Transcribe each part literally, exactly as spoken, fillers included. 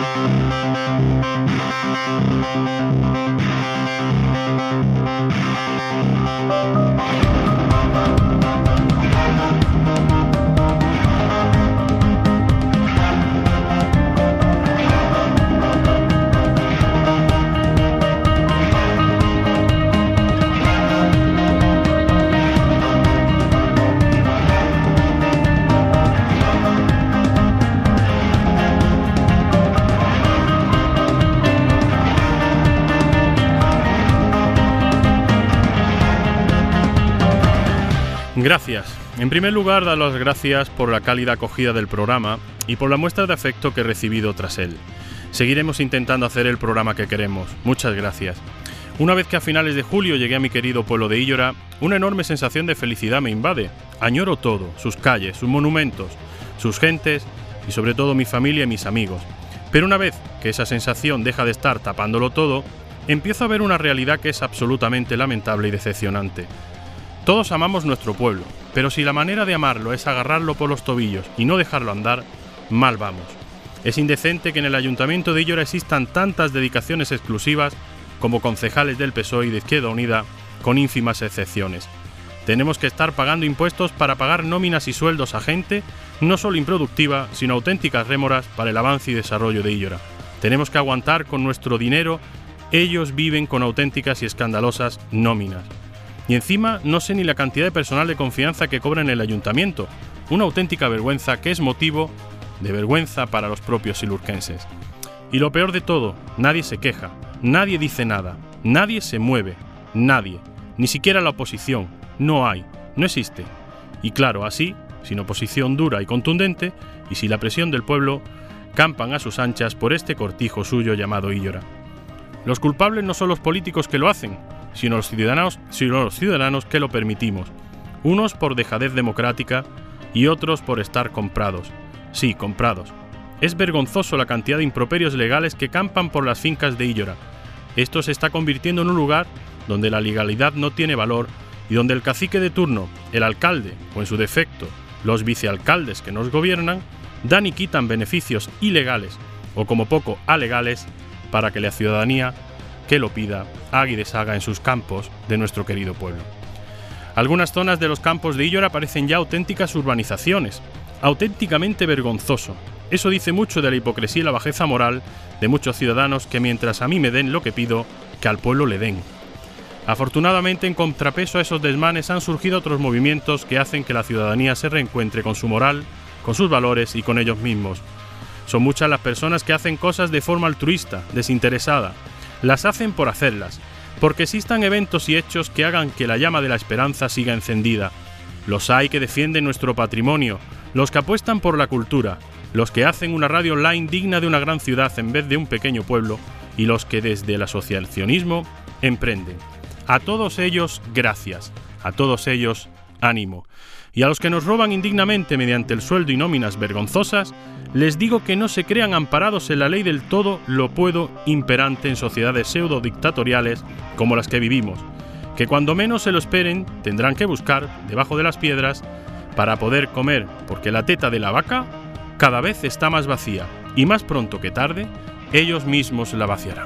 Gracias. En primer lugar, dar las gracias por la cálida acogida del programa y por la muestra de afecto que he recibido tras él. Seguiremos intentando hacer el programa que queremos. Muchas gracias. Una vez que a finales de julio llegué a mi querido pueblo de Illora, una enorme sensación de felicidad me invade. Añoro todo, sus calles, sus monumentos, sus gentes y sobre todo mi familia y mis amigos. Pero una vez que esa sensación deja de estar tapándolo todo, empiezo a ver una realidad que es absolutamente lamentable y decepcionante. Todos amamos nuestro pueblo, pero si la manera de amarlo es agarrarlo por los tobillos y no dejarlo andar, mal vamos. Es indecente que en el Ayuntamiento de Illora existan tantas dedicaciones exclusivas como concejales del P S O E y de Izquierda Unida, con ínfimas excepciones. Tenemos que estar pagando impuestos para pagar nóminas y sueldos a gente no solo improductiva, sino auténticas rémoras para el avance y desarrollo de Illora. Tenemos que aguantar con nuestro dinero, ellos viven con auténticas y escandalosas nóminas. Y encima no sé ni la cantidad de personal de confianza que cobra en el ayuntamiento, una auténtica vergüenza que es motivo de vergüenza para los propios ilurquenses. Y lo peor de todo, nadie se queja, nadie dice nada, nadie se mueve, nadie, ni siquiera la oposición, no hay, no existe. Y claro, así, sin oposición dura y contundente, y sin la presión del pueblo, campan a sus anchas por este cortijo suyo llamado Illora. Los culpables no son los políticos que lo hacen, sino los ciudadanos, sino los ciudadanos que lo permitimos, unos por dejadez democrática y otros por estar comprados. Sí, comprados. Es vergonzoso la cantidad de improperios legales que campan por las fincas de Illora. Esto se está convirtiendo en un lugar donde la legalidad no tiene valor y donde el cacique de turno, el alcalde o en su defecto los vicealcaldes que nos gobiernan, dan y quitan beneficios ilegales o como poco alegales para que la ciudadanía que lo pida, haga y deshaga en sus campos de nuestro querido pueblo. Algunas zonas de los campos de Illora parecen ya auténticas urbanizaciones, auténticamente vergonzoso. Eso dice mucho de la hipocresía y la bajeza moral de muchos ciudadanos que mientras a mí me den lo que pido, que al pueblo le den. Afortunadamente, en contrapeso a esos desmanes han surgido otros movimientos que hacen que la ciudadanía se reencuentre con su moral, con sus valores y con ellos mismos. Son muchas las personas que hacen cosas de forma altruista, desinteresada. Las hacen por hacerlas, porque existan eventos y hechos que hagan que la llama de la esperanza siga encendida. Los hay que defienden nuestro patrimonio, los que apuestan por la cultura, los que hacen una radio online digna de una gran ciudad en vez de un pequeño pueblo, y los que desde el asociacionismo emprenden. A todos ellos, gracias. A todos ellos, ánimo. Y a los que nos roban indignamente mediante el sueldo y nóminas vergonzosas, les digo que no se crean amparados en la ley del todo lo puedo imperante en sociedades pseudo-dictatoriales como las que vivimos, que cuando menos se lo esperen tendrán que buscar debajo de las piedras para poder comer, porque la teta de la vaca cada vez está más vacía y más pronto que tarde ellos mismos la vaciarán.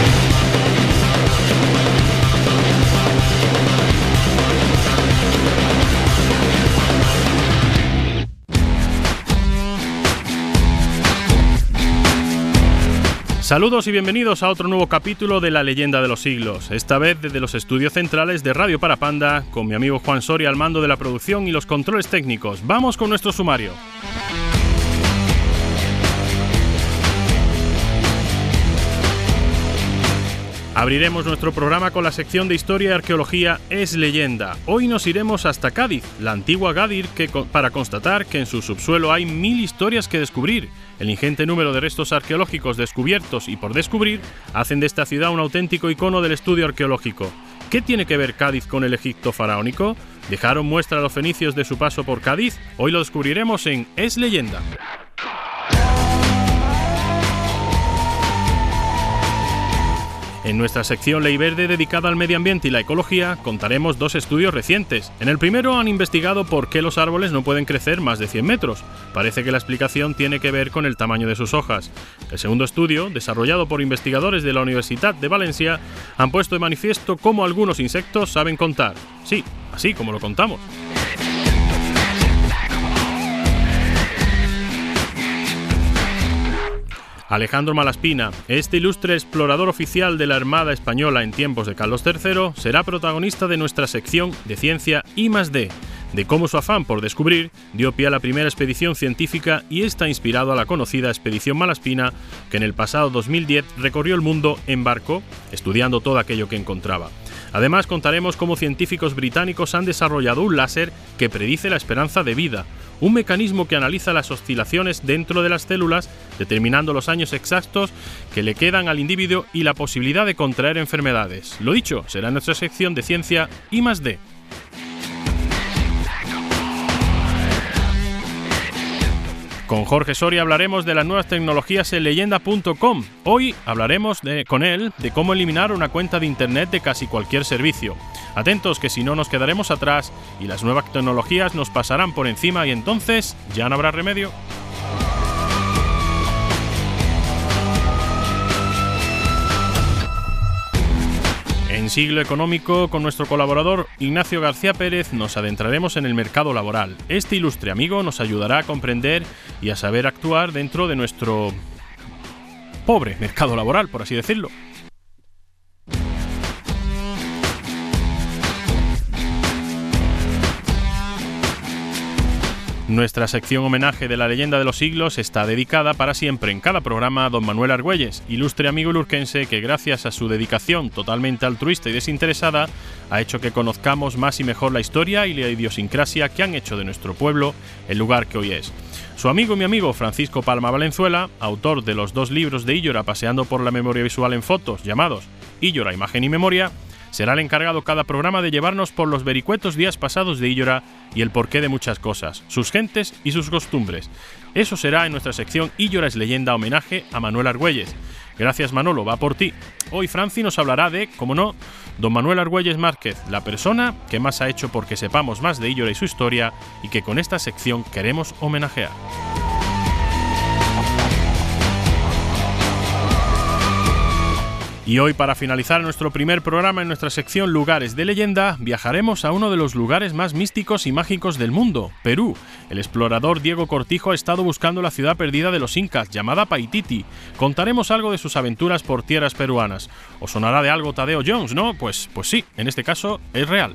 Saludos y bienvenidos a otro nuevo capítulo de La Leyenda de los Siglos, esta vez desde los estudios centrales de Radio Parapanda, con mi amigo Juan Soria al mando de la producción y los controles técnicos. ¡Vamos con nuestro sumario! Abriremos nuestro programa con la sección de Historia y Arqueología Es Leyenda. Hoy nos iremos hasta Cádiz, la antigua Gádir, que, para constatar que en su subsuelo hay mil historias que descubrir. El ingente número de restos arqueológicos descubiertos y por descubrir hacen de esta ciudad un auténtico icono del estudio arqueológico. ¿Qué tiene que ver Cádiz con el Egipto faraónico? ¿Dejaron muestra a los fenicios de su paso por Cádiz? Hoy lo descubriremos en Es Leyenda. En nuestra sección Ley Verde dedicada al medio ambiente y la ecología contaremos dos estudios recientes. En el primero han investigado por qué los árboles no pueden crecer más de cien metros. Parece que la explicación tiene que ver con el tamaño de sus hojas. El segundo estudio, desarrollado por investigadores de la Universidad de Valencia, han puesto de manifiesto cómo algunos insectos saben contar. Sí, así como lo contamos. Alejandro Malaspina, este ilustre explorador oficial de la Armada Española en tiempos de Carlos tercero, será protagonista de nuestra sección de ciencia I más D, de cómo su afán por descubrir dio pie a la primera expedición científica y está inspirado a la conocida Expedición Malaspina, que en el pasado dos mil diez recorrió el mundo en barco, estudiando todo aquello que encontraba. Además, contaremos cómo científicos británicos han desarrollado un láser que predice la esperanza de vida, un mecanismo que analiza las oscilaciones dentro de las células, determinando los años exactos que le quedan al individuo y la posibilidad de contraer enfermedades. Lo dicho, será nuestra sección de ciencia I más D. Con Jorge Soria hablaremos de las nuevas tecnologías en leyenda punto com. Hoy hablaremos de, con él de cómo eliminar una cuenta de internet de casi cualquier servicio. Atentos, que si no nos quedaremos atrás y las nuevas tecnologías nos pasarán por encima y entonces ya no habrá remedio. En Siglo Económico, con nuestro colaborador Ignacio García Pérez, nos adentraremos en el mercado laboral. Este ilustre amigo nos ayudará a comprender y a saber actuar dentro de nuestro pobre mercado laboral, por así decirlo. Nuestra sección homenaje de la leyenda de los siglos está dedicada para siempre en cada programa a don Manuel Argüelles, ilustre amigo lurquense que gracias a su dedicación totalmente altruista y desinteresada ha hecho que conozcamos más y mejor la historia y la idiosincrasia que han hecho de nuestro pueblo el lugar que hoy es. Su amigo y mi amigo Francisco Palma Valenzuela, autor de los dos libros de Illora paseando por la memoria visual en fotos llamados Illora, Imagen y Memoria, será el encargado cada programa de llevarnos por los vericuetos días pasados de Illora y el porqué de muchas cosas, sus gentes y sus costumbres. Eso será en nuestra sección Illora es leyenda, homenaje a Manuel Argüelles. Gracias Manolo, va por ti. Hoy Franci nos hablará de, como no, don Manuel Argüelles Márquez, la persona que más ha hecho porque sepamos más de Illora y su historia y que con esta sección queremos homenajear. Y hoy, para finalizar nuestro primer programa en nuestra sección Lugares de Leyenda, viajaremos a uno de los lugares más místicos y mágicos del mundo, Perú. El explorador Diego Cortijo ha estado buscando la ciudad perdida de los incas, llamada Paititi. Contaremos algo de sus aventuras por tierras peruanas. ¿Os sonará de algo Tadeo Jones, no? Pues, pues sí, en este caso es real.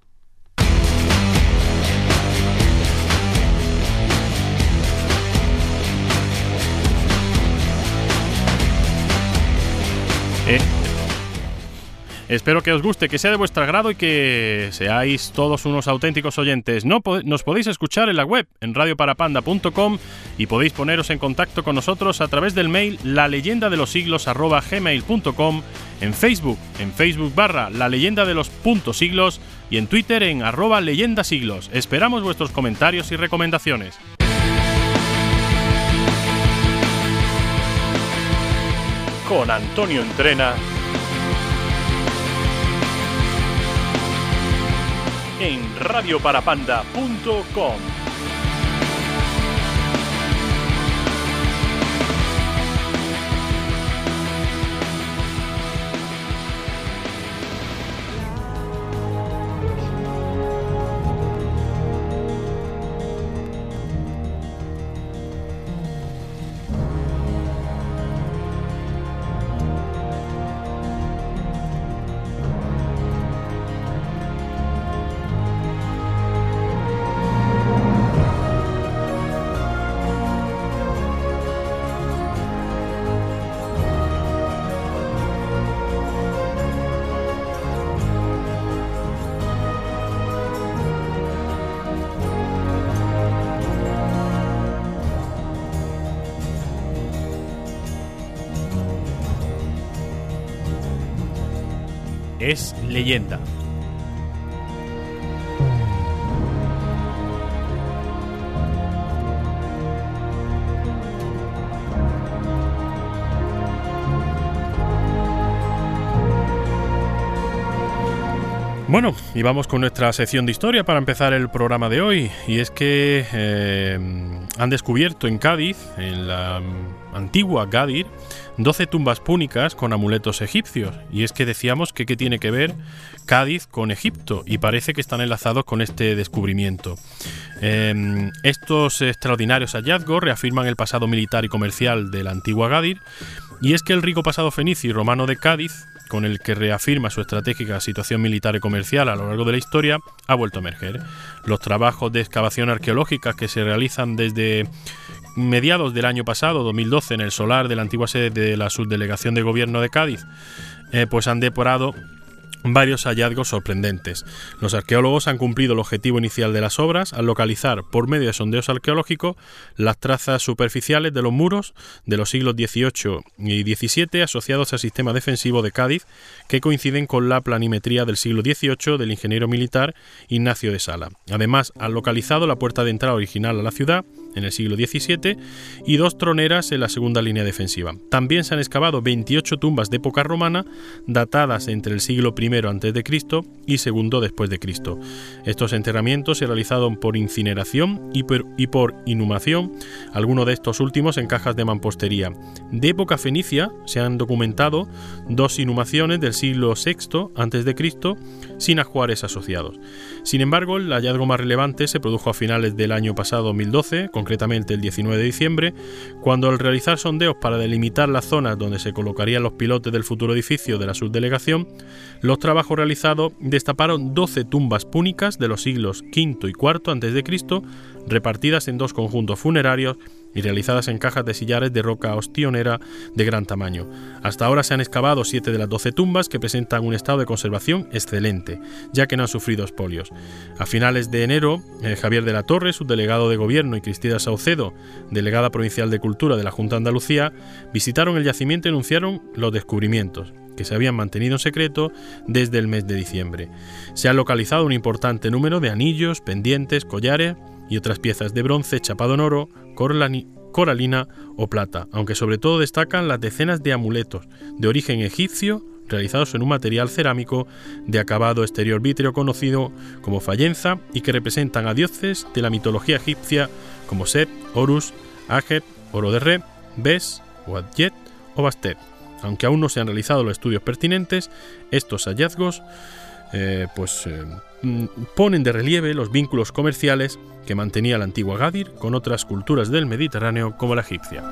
Eh, espero que os guste, que sea de vuestro agrado y que seáis todos unos auténticos oyentes. No, nos podéis escuchar en la web, en radio para panda punto com, y podéis poneros en contacto con nosotros a través del mail la leyenda de los siglos arroba gmail punto com, en Facebook, en Facebook barra la leyenda de los puntos siglos y en Twitter en arroba leyendasiglos. Esperamos vuestros comentarios y recomendaciones. Con Antonio Entrena en radio para panda punto com. Es leyenda. Bueno, y vamos con nuestra sección de historia para empezar el programa de hoy. Y es que eh, han descubierto en Cádiz, en la antigua Gadir, doce tumbas púnicas con amuletos egipcios. Y es que decíamos que qué tiene que ver Cádiz con Egipto, y parece que están enlazados con este descubrimiento. Eh, estos extraordinarios hallazgos reafirman el pasado militar y comercial de la antigua Gadir, y es que el rico pasado fenicio y romano de Cádiz, con el que reafirma su estratégica situación militar y comercial a lo largo de la historia, ha vuelto a emerger. Los trabajos de excavación arqueológica que se realizan desde mediados del año pasado, dos mil doce, en el solar de la antigua sede de la Subdelegación de Gobierno de Cádiz, eh, pues han depurado varios hallazgos sorprendentes. Los arqueólogos han cumplido el objetivo inicial de las obras al localizar, por medio de sondeos arqueológicos, las trazas superficiales de los muros de los siglos dieciocho y diecisiete asociados al sistema defensivo de Cádiz, que coinciden con la planimetría del siglo dieciocho del ingeniero militar Ignacio de Sala. Además, han localizado la puerta de entrada original a la ciudad en el siglo diecisiete y dos troneras en la segunda línea defensiva. También se han excavado veintiocho tumbas de época romana datadas entre el siglo primero antes de Cristo y segundo después de Cristo. Estos enterramientos se realizaron por incineración y por, y por inhumación, algunos de estos últimos en cajas de mampostería. De época fenicia se han documentado dos inhumaciones del siglo sexto antes de Cristo sin ajuares asociados. Sin embargo, el hallazgo más relevante se produjo a finales del año pasado dos mil doce, concretamente el diecinueve de diciembre, cuando al realizar sondeos para delimitar las zonas donde se colocarían los pilotes del futuro edificio de la subdelegación, los trabajos realizados destaparon doce tumbas púnicas de los siglos quinto y cuarto antes de Cristo, repartidas en dos conjuntos funerarios y realizadas en cajas de sillares de roca ostionera de gran tamaño. Hasta ahora se han excavado siete de las doce tumbas, que presentan un estado de conservación excelente, ya que no han sufrido expolios. A finales de enero, eh, Javier de la Torre, subdelegado de Gobierno, y Cristina Saucedo, delegada provincial de Cultura de la Junta de Andalucía, visitaron el yacimiento y anunciaron los descubrimientos, que se habían mantenido en secreto desde el mes de diciembre. Se ha localizado un importante número de anillos, pendientes, collares y otras piezas de bronce chapado en oro, coralina o plata, aunque sobre todo destacan las decenas de amuletos de origen egipcio realizados en un material cerámico de acabado exterior vítreo conocido como fayenza y que representan a dioses de la mitología egipcia como Set, Horus, Agep, Oro de Re, Bes, Uadjet o Bastet. Aunque aún no se han realizado los estudios pertinentes, estos hallazgos eh, pues, eh, ponen de relieve los vínculos comerciales que mantenía la antigua Gadir con otras culturas del Mediterráneo como la egipcia.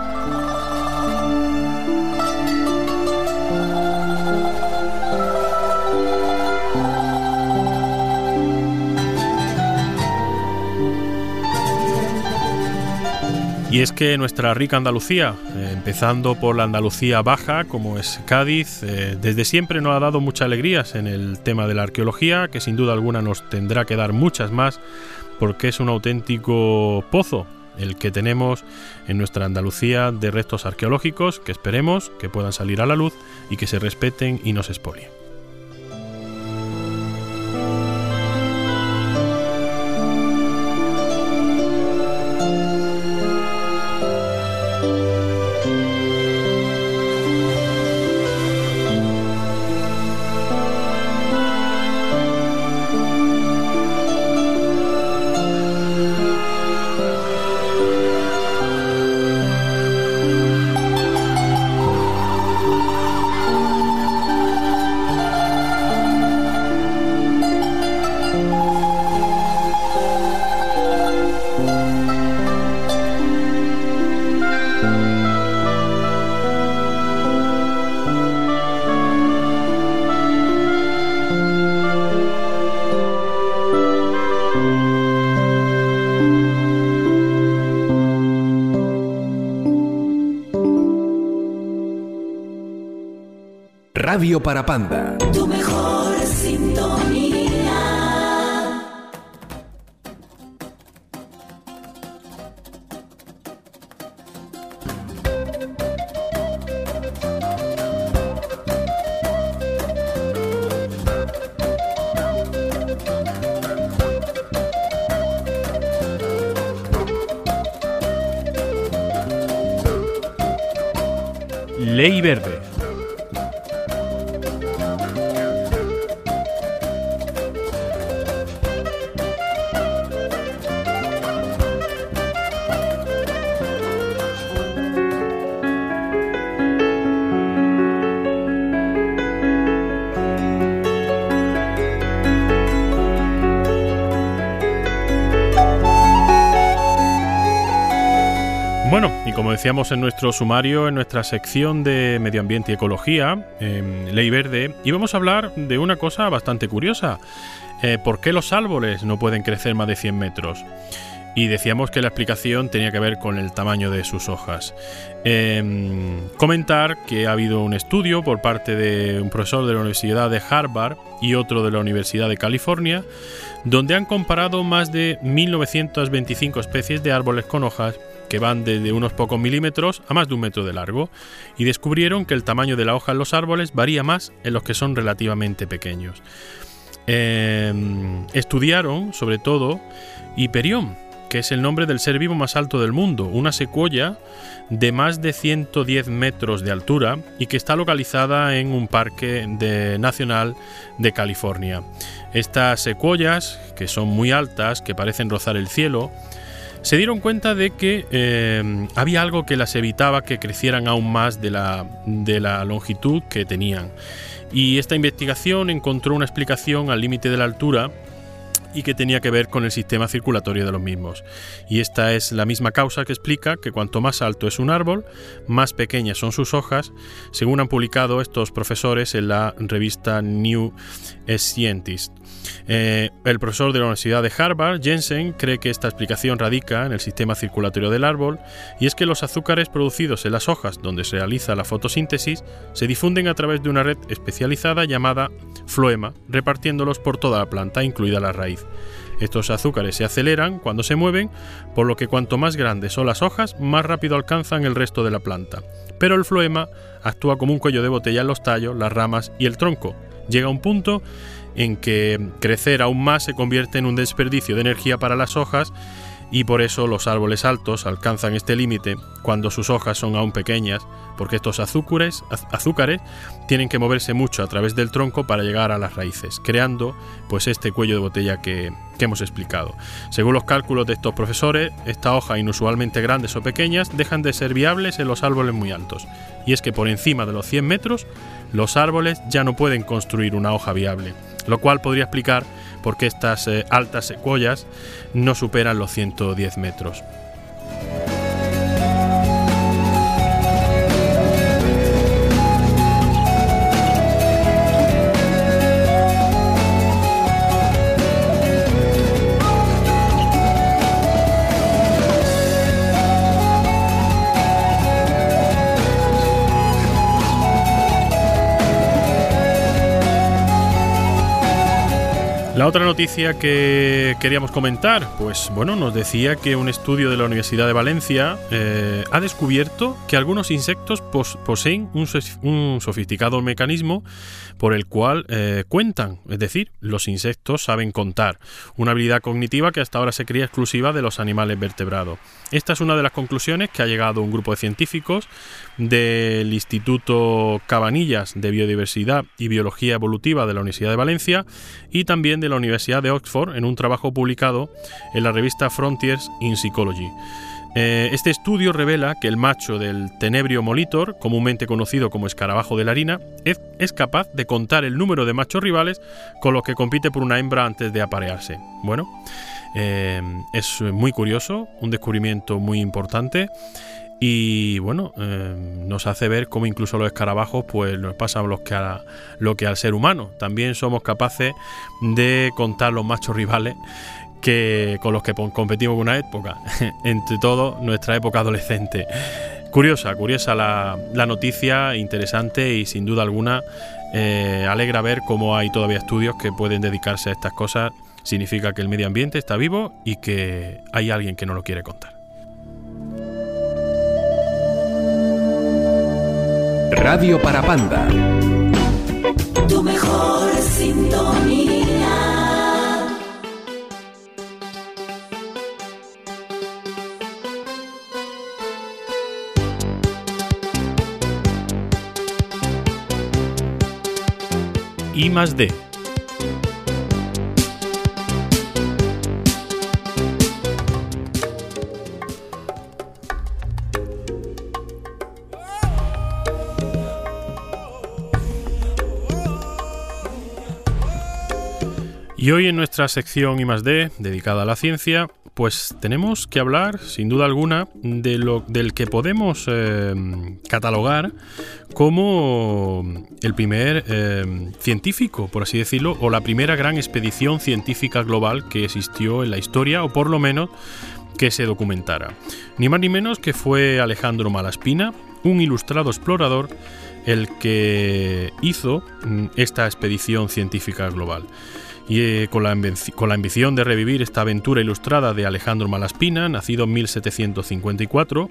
Y es que nuestra rica Andalucía, eh, empezando por la Andalucía baja, como es Cádiz, eh, desde siempre nos ha dado muchas alegrías en el tema de la arqueología, que sin duda alguna nos tendrá que dar muchas más, porque es un auténtico pozo el que tenemos en nuestra Andalucía de restos arqueológicos que esperemos que puedan salir a la luz y que se respeten y no se expolien. Radio Parapanda. Tu mejor sintonía. Ley Verde. como decíamos en nuestro sumario, en nuestra sección de Medio Ambiente y Ecología, eh, Ley Verde, íbamos a hablar de una cosa bastante curiosa. Eh, ¿Por qué los árboles no pueden crecer más de cien metros? Y decíamos que la explicación tenía que ver con el tamaño de sus hojas. Eh, comentar que ha habido un estudio por parte de un profesor de la Universidad de Harvard y otro de la Universidad de California, donde han comparado más de mil novecientas veinticinco especies de árboles con hojas que van desde unos pocos milímetros a más de un metro de largo, y descubrieron que el tamaño de la hoja en los árboles varía más en los que son relativamente pequeños. Eh, estudiaron, sobre todo, Hiperión, que es el nombre del ser vivo más alto del mundo, una secuoya de más de ciento diez metros de altura y que está localizada en un parque de, nacional de California. Estas secuoyas, que son muy altas, que parecen rozar el cielo, se dieron cuenta de que eh, había algo que las evitaba que crecieran aún más de la, de la longitud que tenían. Y esta investigación encontró una explicación al límite de la altura y que tenía que ver con el sistema circulatorio de los mismos. Y esta es la misma causa que explica que cuanto más alto es un árbol, más pequeñas son sus hojas, según han publicado estos profesores en la revista New Scientist. Eh, el profesor de la Universidad de Harvard, Jensen, cree que esta explicación radica en el sistema circulatorio del árbol, y es que los azúcares producidos en las hojas donde se realiza la fotosíntesis se difunden a través de una red especializada llamada floema, repartiéndolos por toda la planta, incluida la raíz. Estos azúcares se aceleran cuando se mueven, por lo que cuanto más grandes son las hojas, más rápido alcanzan el resto de la planta. Pero el floema actúa como un cuello de botella en los tallos, las ramas y el tronco. Llega a un punto en que crecer aún más se convierte en un desperdicio de energía para las hojas, y por eso los árboles altos alcanzan este límite cuando sus hojas son aún pequeñas, porque estos azúcares, azúcares tienen que moverse mucho a través del tronco para llegar a las raíces, creando pues este cuello de botella que, que hemos explicado. Según los cálculos de estos profesores, estas hojas inusualmente grandes o pequeñas dejan de ser viables en los árboles muy altos, y es que por encima de los cien metros los árboles ya no pueden construir una hoja viable, lo cual podría explicar por qué estas eh, altas secuoyas no superan los ciento diez metros. La otra noticia que queríamos comentar, pues bueno, nos decía que un estudio de la Universidad de Valencia eh, ha descubierto que algunos insectos pos poseen un, un sofisticado mecanismo por el cual eh, cuentan, es decir, los insectos saben contar, una habilidad cognitiva que hasta ahora se creía exclusiva de los animales vertebrados. Esta es una de las conclusiones que ha llegado un grupo de científicos del Instituto Cabanillas de Biodiversidad y Biología Evolutiva de la Universidad de Valencia y también de la Universidad de Oxford en un trabajo publicado en la revista Frontiers in Psychology. Eh, este estudio revela que el macho del Tenebrio molitor, comúnmente conocido como escarabajo de la harina, es, es capaz de contar el número de machos rivales con los que compite por una hembra antes de aparearse. Bueno, eh, es muy curioso, un descubrimiento muy importante. Y bueno, eh, nos hace ver cómo incluso los escarabajos pues nos pasan los que a, lo que al ser humano. También somos capaces de contar los machos rivales que con los que competimos en una época, entre todo nuestra época adolescente. Curiosa, curiosa la, la noticia, interesante y sin duda alguna eh, alegra ver cómo hay todavía estudios que pueden dedicarse a estas cosas. Significa que el medio ambiente está vivo y que hay alguien que no lo quiere contar. Radio para Panda. Tu mejor sintonía. I más D. Y hoy en nuestra sección I más D, dedicada a la ciencia, pues tenemos que hablar, sin duda alguna, de lo del que podemos eh, catalogar como el primer eh, científico, por así decirlo, o la primera gran expedición científica global que existió en la historia, o por lo menos que se documentara. Ni más ni menos que fue Alejandro Malaspina, un ilustrado explorador, el que hizo esta expedición científica global. Y eh, con, la con la ambición de revivir esta aventura ilustrada de Alejandro Malaspina, nacido en mil setecientos cincuenta y cuatro,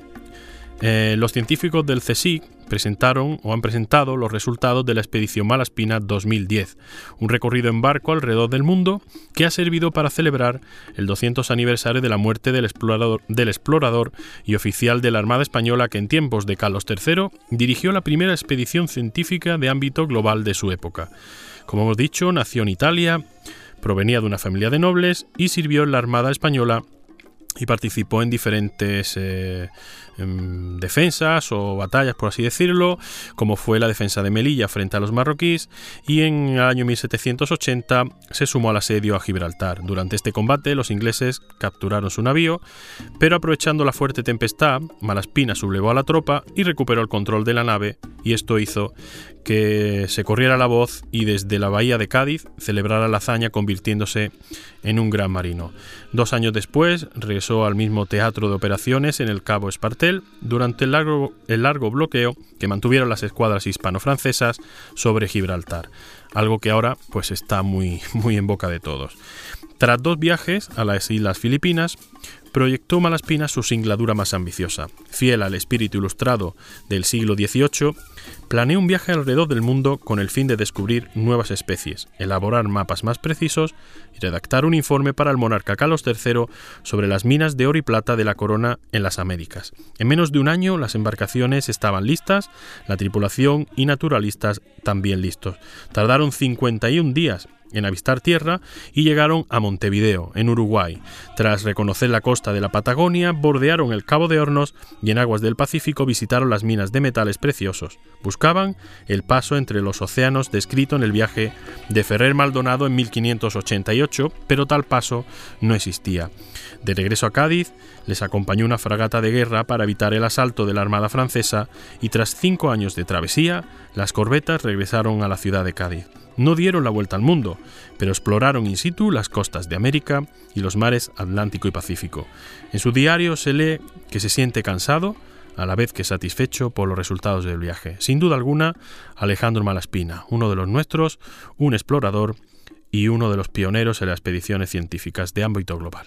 eh, los científicos del CSIC presentaron o han presentado los resultados de la expedición Malaspina dos mil diez, un recorrido en barco alrededor del mundo que ha servido para celebrar el doscientos aniversario de la muerte del explorador, del explorador y oficial de la Armada Española que en tiempos de Carlos tercero dirigió la primera expedición científica de ámbito global de su época. Como hemos dicho, nació en Italia, provenía de una familia de nobles y sirvió en la Armada Española y participó en diferentes eh, en defensas o batallas, por así decirlo, como fue la defensa de Melilla frente a los marroquíes, y en el año mil setecientos ochenta se sumó al asedio a Gibraltar. Durante este combate los ingleses capturaron su navío, pero aprovechando la fuerte tempestad, Malaspina sublevó a la tropa y recuperó el control de la nave, y esto hizo que se corriera la voz y desde la bahía de Cádiz celebrara la hazaña convirtiéndose en un gran marino. Dos años después regresó al mismo teatro de operaciones en el Cabo Espartel durante el largo, el largo bloqueo que mantuvieron las escuadras hispano-francesas sobre Gibraltar, algo que ahora pues está muy, muy en boca de todos. Tras dos viajes a las Islas Filipinas, proyectó Malaspina su singladura más ambiciosa. Fiel al espíritu ilustrado del siglo dieciocho, planeó un viaje alrededor del mundo con el fin de descubrir nuevas especies, elaborar mapas más precisos y redactar un informe para el monarca Carlos tercero sobre las minas de oro y plata de la corona en las Américas. En menos de un año las embarcaciones estaban listas, la tripulación y naturalistas también listos. Tardaron cincuenta y un días en avistar tierra y llegaron a Montevideo, en Uruguay. Tras reconocer la costa de la Patagonia, bordearon el Cabo de Hornos y en aguas del Pacífico visitaron las minas de metales preciosos. Buscaban el paso entre los océanos descrito en el viaje de Ferrer Maldonado en mil quinientos ochenta y ocho, pero tal paso no existía. De regreso a Cádiz, les acompañó una fragata de guerra para evitar el asalto de la Armada francesa y tras cinco años de travesía, las corbetas regresaron a la ciudad de Cádiz. No dieron la vuelta al mundo, pero exploraron in situ las costas de América y los mares Atlántico y Pacífico. En su diario se lee que se siente cansado, a la vez que satisfecho por los resultados del viaje. Sin duda alguna, Alejandro Malaspina, uno de los nuestros, un explorador y uno de los pioneros en las expediciones científicas de ámbito global.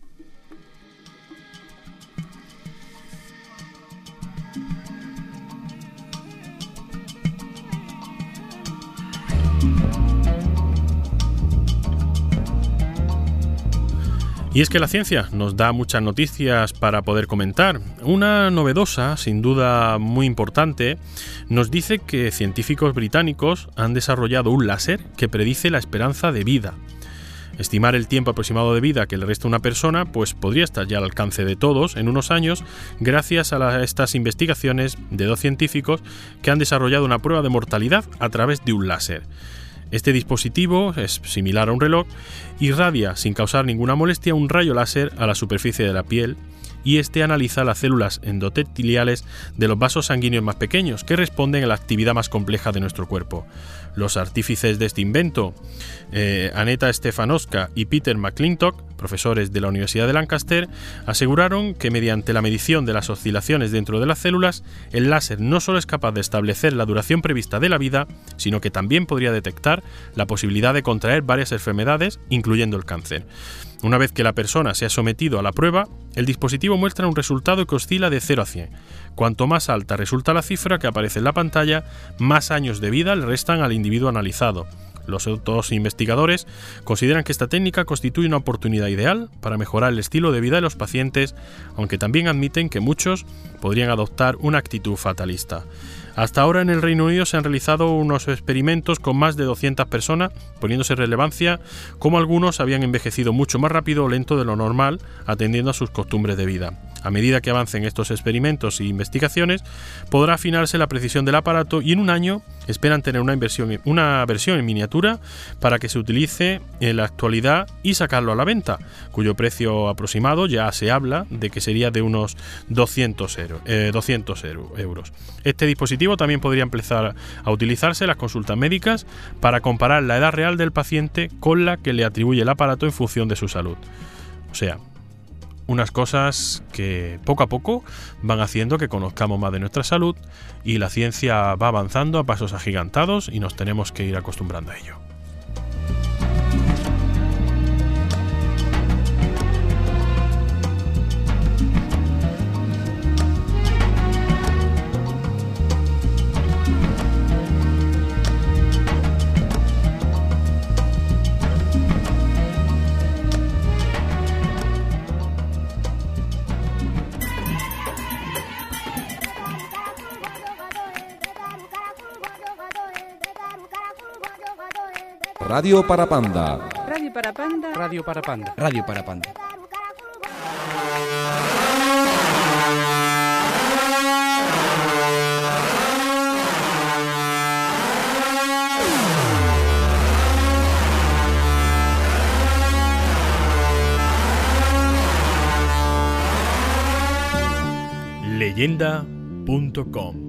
Y es que la ciencia nos da muchas noticias para poder comentar. Una novedosa, sin duda muy importante, nos dice que científicos británicos han desarrollado un láser que predice la esperanza de vida. Estimar el tiempo aproximado de vida que le resta a una persona pues podría estar ya al alcance de todos en unos años gracias a la, estas investigaciones de dos científicos que han desarrollado una prueba de mortalidad a través de un láser. Este dispositivo es similar a un reloj, irradia sin causar ninguna molestia un rayo láser a la superficie de la piel y este analiza las células endoteliales de los vasos sanguíneos más pequeños que responden a la actividad más compleja de nuestro cuerpo. Los artífices de este invento, eh, Aneta Stefanowska y Peter McClintock, profesores de la Universidad de Lancaster, aseguraron que mediante la medición de las oscilaciones dentro de las células, el láser no solo es capaz de establecer la duración prevista de la vida, sino que también podría detectar la posibilidad de contraer varias enfermedades, incluyendo el cáncer. Una vez que la persona se ha sometido a la prueba, el dispositivo muestra un resultado que oscila de cero a cien. Cuanto más alta resulta la cifra que aparece en la pantalla, más años de vida le restan al individuo analizado. Los otros investigadores consideran que esta técnica constituye una oportunidad ideal para mejorar el estilo de vida de los pacientes, aunque también admiten que muchos podrían adoptar una actitud fatalista. Hasta ahora en el Reino Unido se han realizado unos experimentos con más de doscientas personas, poniéndose en relevancia cómo algunos habían envejecido mucho más rápido o lento de lo normal, atendiendo a sus costumbres de vida. A medida que avancen estos experimentos e investigaciones, podrá afinarse la precisión del aparato y en un año esperan tener una, inversión, una versión en miniatura para que se utilice en la actualidad y sacarlo a la venta, cuyo precio aproximado ya se habla de que sería de unos doscientos euros. Este dispositivo también podría empezar a utilizarse en las consultas médicas para comparar la edad real del paciente con la que le atribuye el aparato en función de su salud. O sea, unas cosas que poco a poco van haciendo que conozcamos más de nuestra salud, y la ciencia va avanzando a pasos agigantados y nos tenemos que ir acostumbrando a ello. Radio para Panda. Radio para Panda. Radio para Panda. Radio para Panda. leyenda punto com.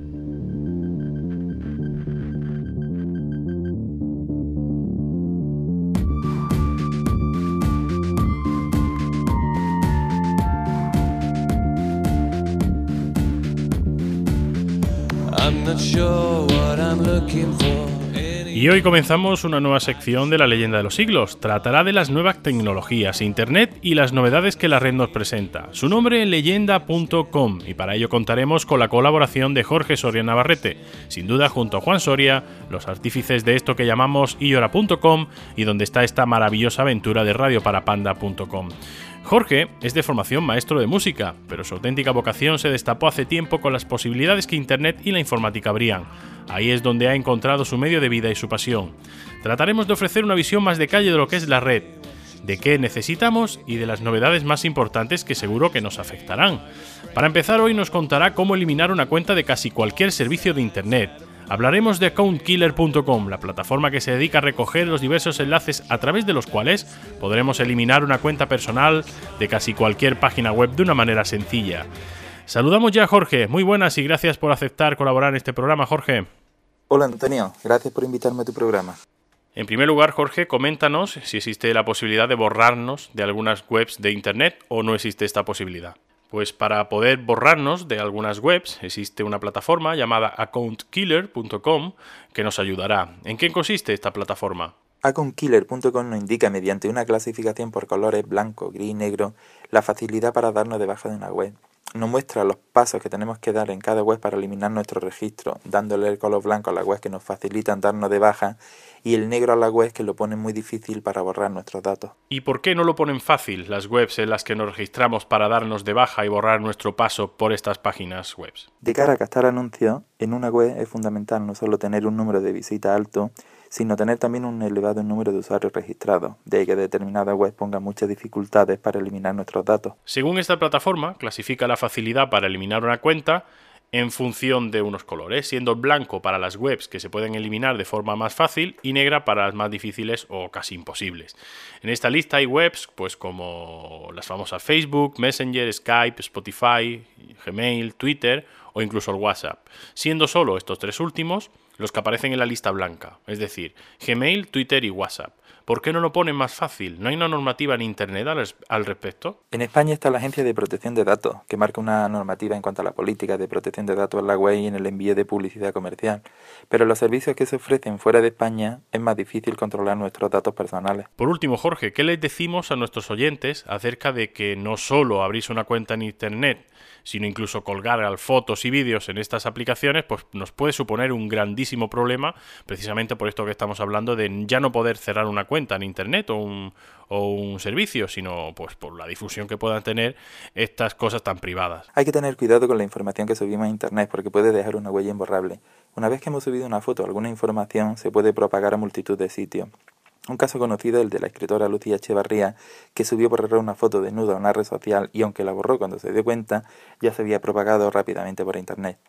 Y hoy comenzamos una nueva sección de la leyenda de los siglos. Tratará de las nuevas tecnologías, internet y las novedades que la red nos presenta. Su nombre es leyenda punto com, y para ello contaremos con la colaboración de Jorge Soria Navarrete, sin duda junto a Juan Soria, los artífices de esto que llamamos i hora punto com y donde está esta maravillosa aventura de radio para panda punto com. Jorge es de formación maestro de música, pero su auténtica vocación se destapó hace tiempo con las posibilidades que Internet y la informática abrían. Ahí es donde ha encontrado su medio de vida y su pasión. Trataremos de ofrecer una visión más de calle de lo que es la red, de qué necesitamos y de las novedades más importantes que seguro que nos afectarán. Para empezar, hoy nos contará cómo eliminar una cuenta de casi cualquier servicio de Internet. Hablaremos de account killer punto com, la plataforma que se dedica a recoger los diversos enlaces a través de los cuales podremos eliminar una cuenta personal de casi cualquier página web de una manera sencilla. Saludamos ya a Jorge. Muy buenas y gracias por aceptar colaborar en este programa, Jorge. Hola Antonio, gracias por invitarme a tu programa. En primer lugar, Jorge, coméntanos si existe la posibilidad de borrarnos de algunas webs de Internet o no existe esta posibilidad. Pues para poder borrarnos de algunas webs existe una plataforma llamada account killer punto com que nos ayudará. ¿En qué consiste esta plataforma? account killer punto com nos indica mediante una clasificación por colores blanco, gris y negro la facilidad para darnos de baja de una web. Nos muestra los pasos que tenemos que dar en cada web para eliminar nuestro registro, dándole el color blanco a las webs que nos facilitan darnos de baja y el negro a las webs que lo ponen muy difícil para borrar nuestros datos. ¿Y por qué no lo ponen fácil las webs en las que nos registramos para darnos de baja y borrar nuestro paso por estas páginas web? De cara a captar anuncios, en una web es fundamental no solo tener un número de visita alto, sino tener también un elevado número de usuarios registrados, de ahí que determinada web ponga muchas dificultades para eliminar nuestros datos. Según esta plataforma, clasifica la facilidad para eliminar una cuenta en función de unos colores, siendo blanco para las webs que se pueden eliminar de forma más fácil y negra para las más difíciles o casi imposibles. En esta lista hay webs pues como las famosas Facebook, Messenger, Skype, Spotify, Gmail, Twitter o incluso el WhatsApp, siendo solo estos tres últimos los que aparecen en la lista blanca, es decir, Gmail, Twitter y WhatsApp. ¿Por qué no lo ponen más fácil? ¿No hay una normativa en Internet al, al respecto? En España está la Agencia de Protección de Datos, que marca una normativa en cuanto a la política de protección de datos en la web y en el envío de publicidad comercial. Pero en los servicios que se ofrecen fuera de España es más difícil controlar nuestros datos personales. Por último, Jorge, ¿qué les decimos a nuestros oyentes acerca de que no solo abrirse una cuenta en Internet, sino incluso colgar fotos y vídeos en estas aplicaciones, pues nos puede suponer un grandísimo problema, precisamente por esto que estamos hablando de ya no poder cerrar una cuenta en Internet o un, o un servicio, sino pues por la difusión que puedan tener estas cosas tan privadas? Hay que tener cuidado con la información que subimos a Internet porque puede dejar una huella imborrable. Una vez que hemos subido una foto o alguna información, se puede propagar a multitud de sitios. Un caso conocido es el de la escritora Lucía Echevarría, que subió por error una foto desnuda a una red social y aunque la borró cuando se dio cuenta, ya se había propagado rápidamente por Internet.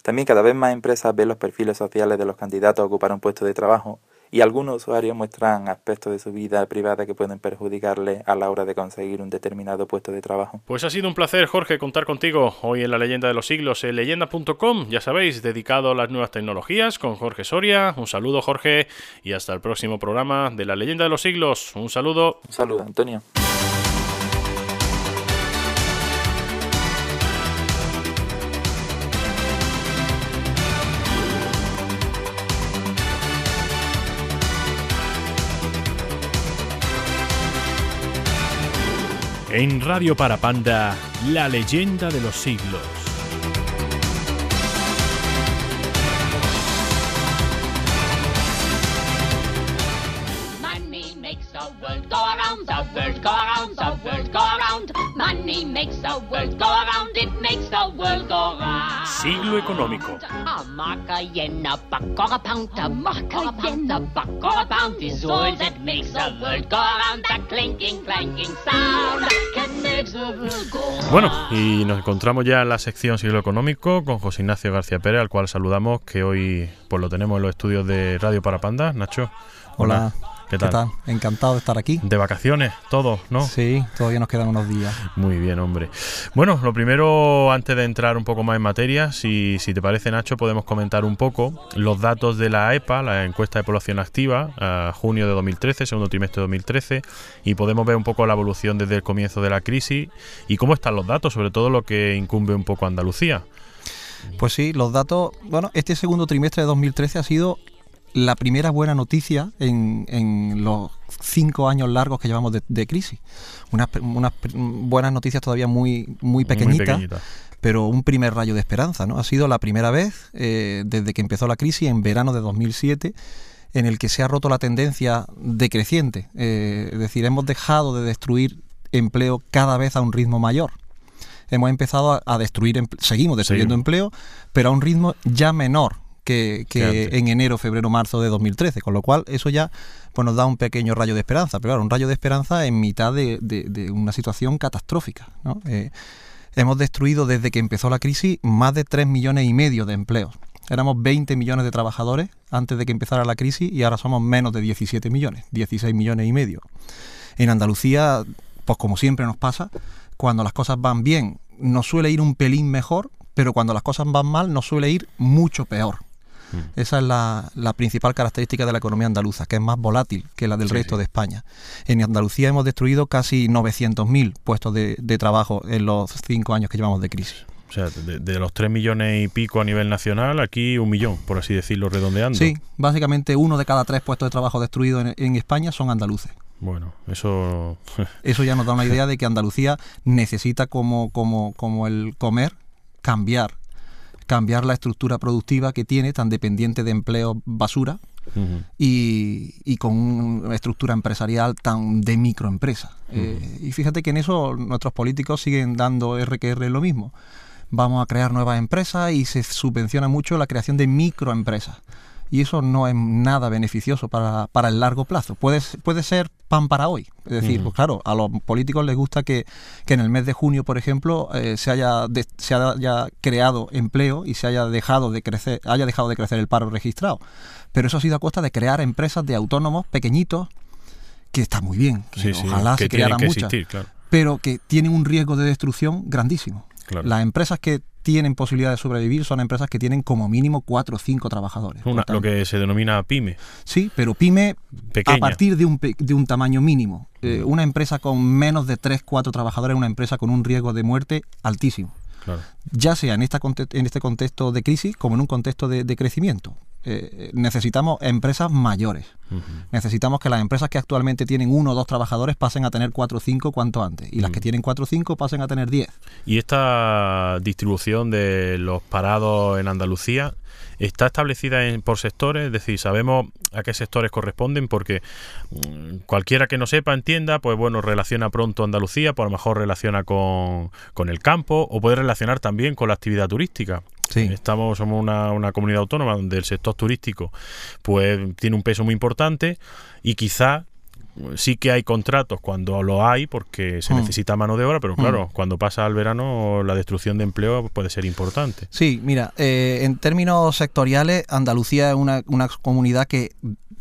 También cada vez más empresas ven los perfiles sociales de los candidatos a ocupar un puesto de trabajo y algunos usuarios muestran aspectos de su vida privada que pueden perjudicarle a la hora de conseguir un determinado puesto de trabajo. Pues ha sido un placer, Jorge, contar contigo hoy en La Leyenda de los Siglos, en leyenda punto com, ya sabéis, dedicado a las nuevas tecnologías, con Jorge Soria. Un saludo, Jorge, y hasta el próximo programa de La Leyenda de los Siglos. Un saludo. Un saludo, Antonio. En Radio Parapanda, La Leyenda de los Siglos. Money makes the world go around, the world go around, the world go around. Money makes the world go around, it makes the world go round. Siglo económico. A mark, a yen, a buck or a pound, a mark, a yen, a buck or a pound is all that makes the world go around. The clinking, clanking sound that makes the world go round. Bueno, y nos encontramos ya en la sección Siglo Económico con José Ignacio García Pérez, al cual saludamos, que hoy pues lo tenemos en los estudios de Radio Parapanda. Nacho. Hola. ¿Qué tal? ¿Qué tal? Encantado de estar aquí. De vacaciones, todos, ¿no? Sí, todavía nos quedan unos días. Muy bien, hombre. Bueno, lo primero, antes de entrar un poco más en materia, si, si te parece, Nacho, podemos comentar un poco los datos de la E P A, la encuesta de población activa, a junio de dos mil trece, segundo trimestre de dos mil trece, y podemos ver un poco la evolución desde el comienzo de la crisis y cómo están los datos, sobre todo lo que incumbe un poco a Andalucía. Pues sí, los datos... Bueno, este segundo trimestre de dos mil trece ha sido la primera buena noticia en, en los cinco años largos que llevamos de, de crisis. Unas, unas buenas noticias todavía muy, muy pequeñitas, muy pequeñita. Pero un primer rayo de esperanza, ¿no? Ha sido la primera vez eh, desde que empezó la crisis en verano de dos mil siete en el que se ha roto la tendencia decreciente. Eh, es decir, hemos dejado de destruir empleo cada vez a un ritmo mayor. Hemos empezado a, a destruir, seguimos destruyendo sí. empleo, pero a un ritmo ya menor que, que en enero, febrero, marzo de dos mil trece, con lo cual eso ya pues nos da un pequeño rayo de esperanza, pero claro, un rayo de esperanza en mitad de, de, de una situación catastrófica, ¿no? Eh, hemos destruido desde que empezó la crisis más de tres millones y medio de empleos. Éramos veinte millones de trabajadores antes de que empezara la crisis y ahora somos menos de diecisiete millones, dieciséis millones y medio. En Andalucía, pues como siempre nos pasa, cuando las cosas van bien nos suele ir un pelín mejor, pero cuando las cosas van mal nos suele ir mucho peor. Esa es la, la principal característica de la economía andaluza, que es más volátil que la del sí, resto sí. de España. En Andalucía hemos destruido casi novecientos mil puestos de, de trabajo en los cinco años que llevamos de crisis. O sea, de, de los tres millones y pico a nivel nacional, aquí un millón, por así decirlo, redondeando. Sí, básicamente uno de cada tres puestos de trabajo destruidos en, en España son andaluces. Bueno, eso... eso ya nos da una idea de que Andalucía necesita, como, como, como el comer, cambiar. cambiar la estructura productiva que tiene, tan dependiente de empleo basura, uh-huh. y, y con una estructura empresarial tan de microempresa. Uh-huh. Eh, y fíjate que en eso nuestros políticos siguen dando erre que erre lo mismo. Vamos a crear nuevas empresas y se subvenciona mucho la creación de microempresas. Y eso no es nada beneficioso para, para el largo plazo. Puede, puede ser pan para hoy. Es decir, uh-huh. pues claro, a los políticos les gusta que, que en el mes de junio, por ejemplo, eh, se, haya de, se haya creado empleo y se haya dejado de crecer, haya dejado de crecer el paro registrado. Pero eso ha sido a costa de crear empresas de autónomos pequeñitos, que está muy bien. Que sí, sí, ojalá que se crearan que muchas, existir, claro. pero que tienen un riesgo de destrucción grandísimo. Claro. Las empresas que tienen posibilidad de sobrevivir son empresas que tienen como mínimo cuatro o cinco trabajadores. Una, lo que se denomina pyme. Sí, pero pyme pequeña. A partir de un, de un tamaño mínimo. Eh, una empresa con menos de tres o cuatro trabajadores es una empresa con un riesgo de muerte altísimo. Claro. Ya sea en, esta, en este contexto de crisis como en un contexto de, de crecimiento. Eh, necesitamos empresas mayores. Uh-huh. Necesitamos que las empresas que actualmente tienen uno o dos trabajadores pasen a tener cuatro o cinco cuanto antes. Y uh-huh. las que tienen cuatro o cinco pasen a tener diez. ¿Y esta distribución de los parados en Andalucía está establecida en, por sectores? Es decir, ¿sabemos a qué sectores corresponden? Porque mmm, cualquiera que no sepa, entienda, pues bueno, relaciona pronto Andalucía, pues a lo mejor relaciona con, con el campo, o puede relacionar también con la actividad turística. Sí. Estamos, somos una, una comunidad autónoma donde el sector turístico pues tiene un peso muy importante y quizá sí que hay contratos cuando lo hay, porque se mm. necesita mano de obra, pero claro, mm. cuando pasa el verano la destrucción de empleo puede ser importante. Sí, mira, eh, en términos sectoriales, Andalucía es una, una comunidad que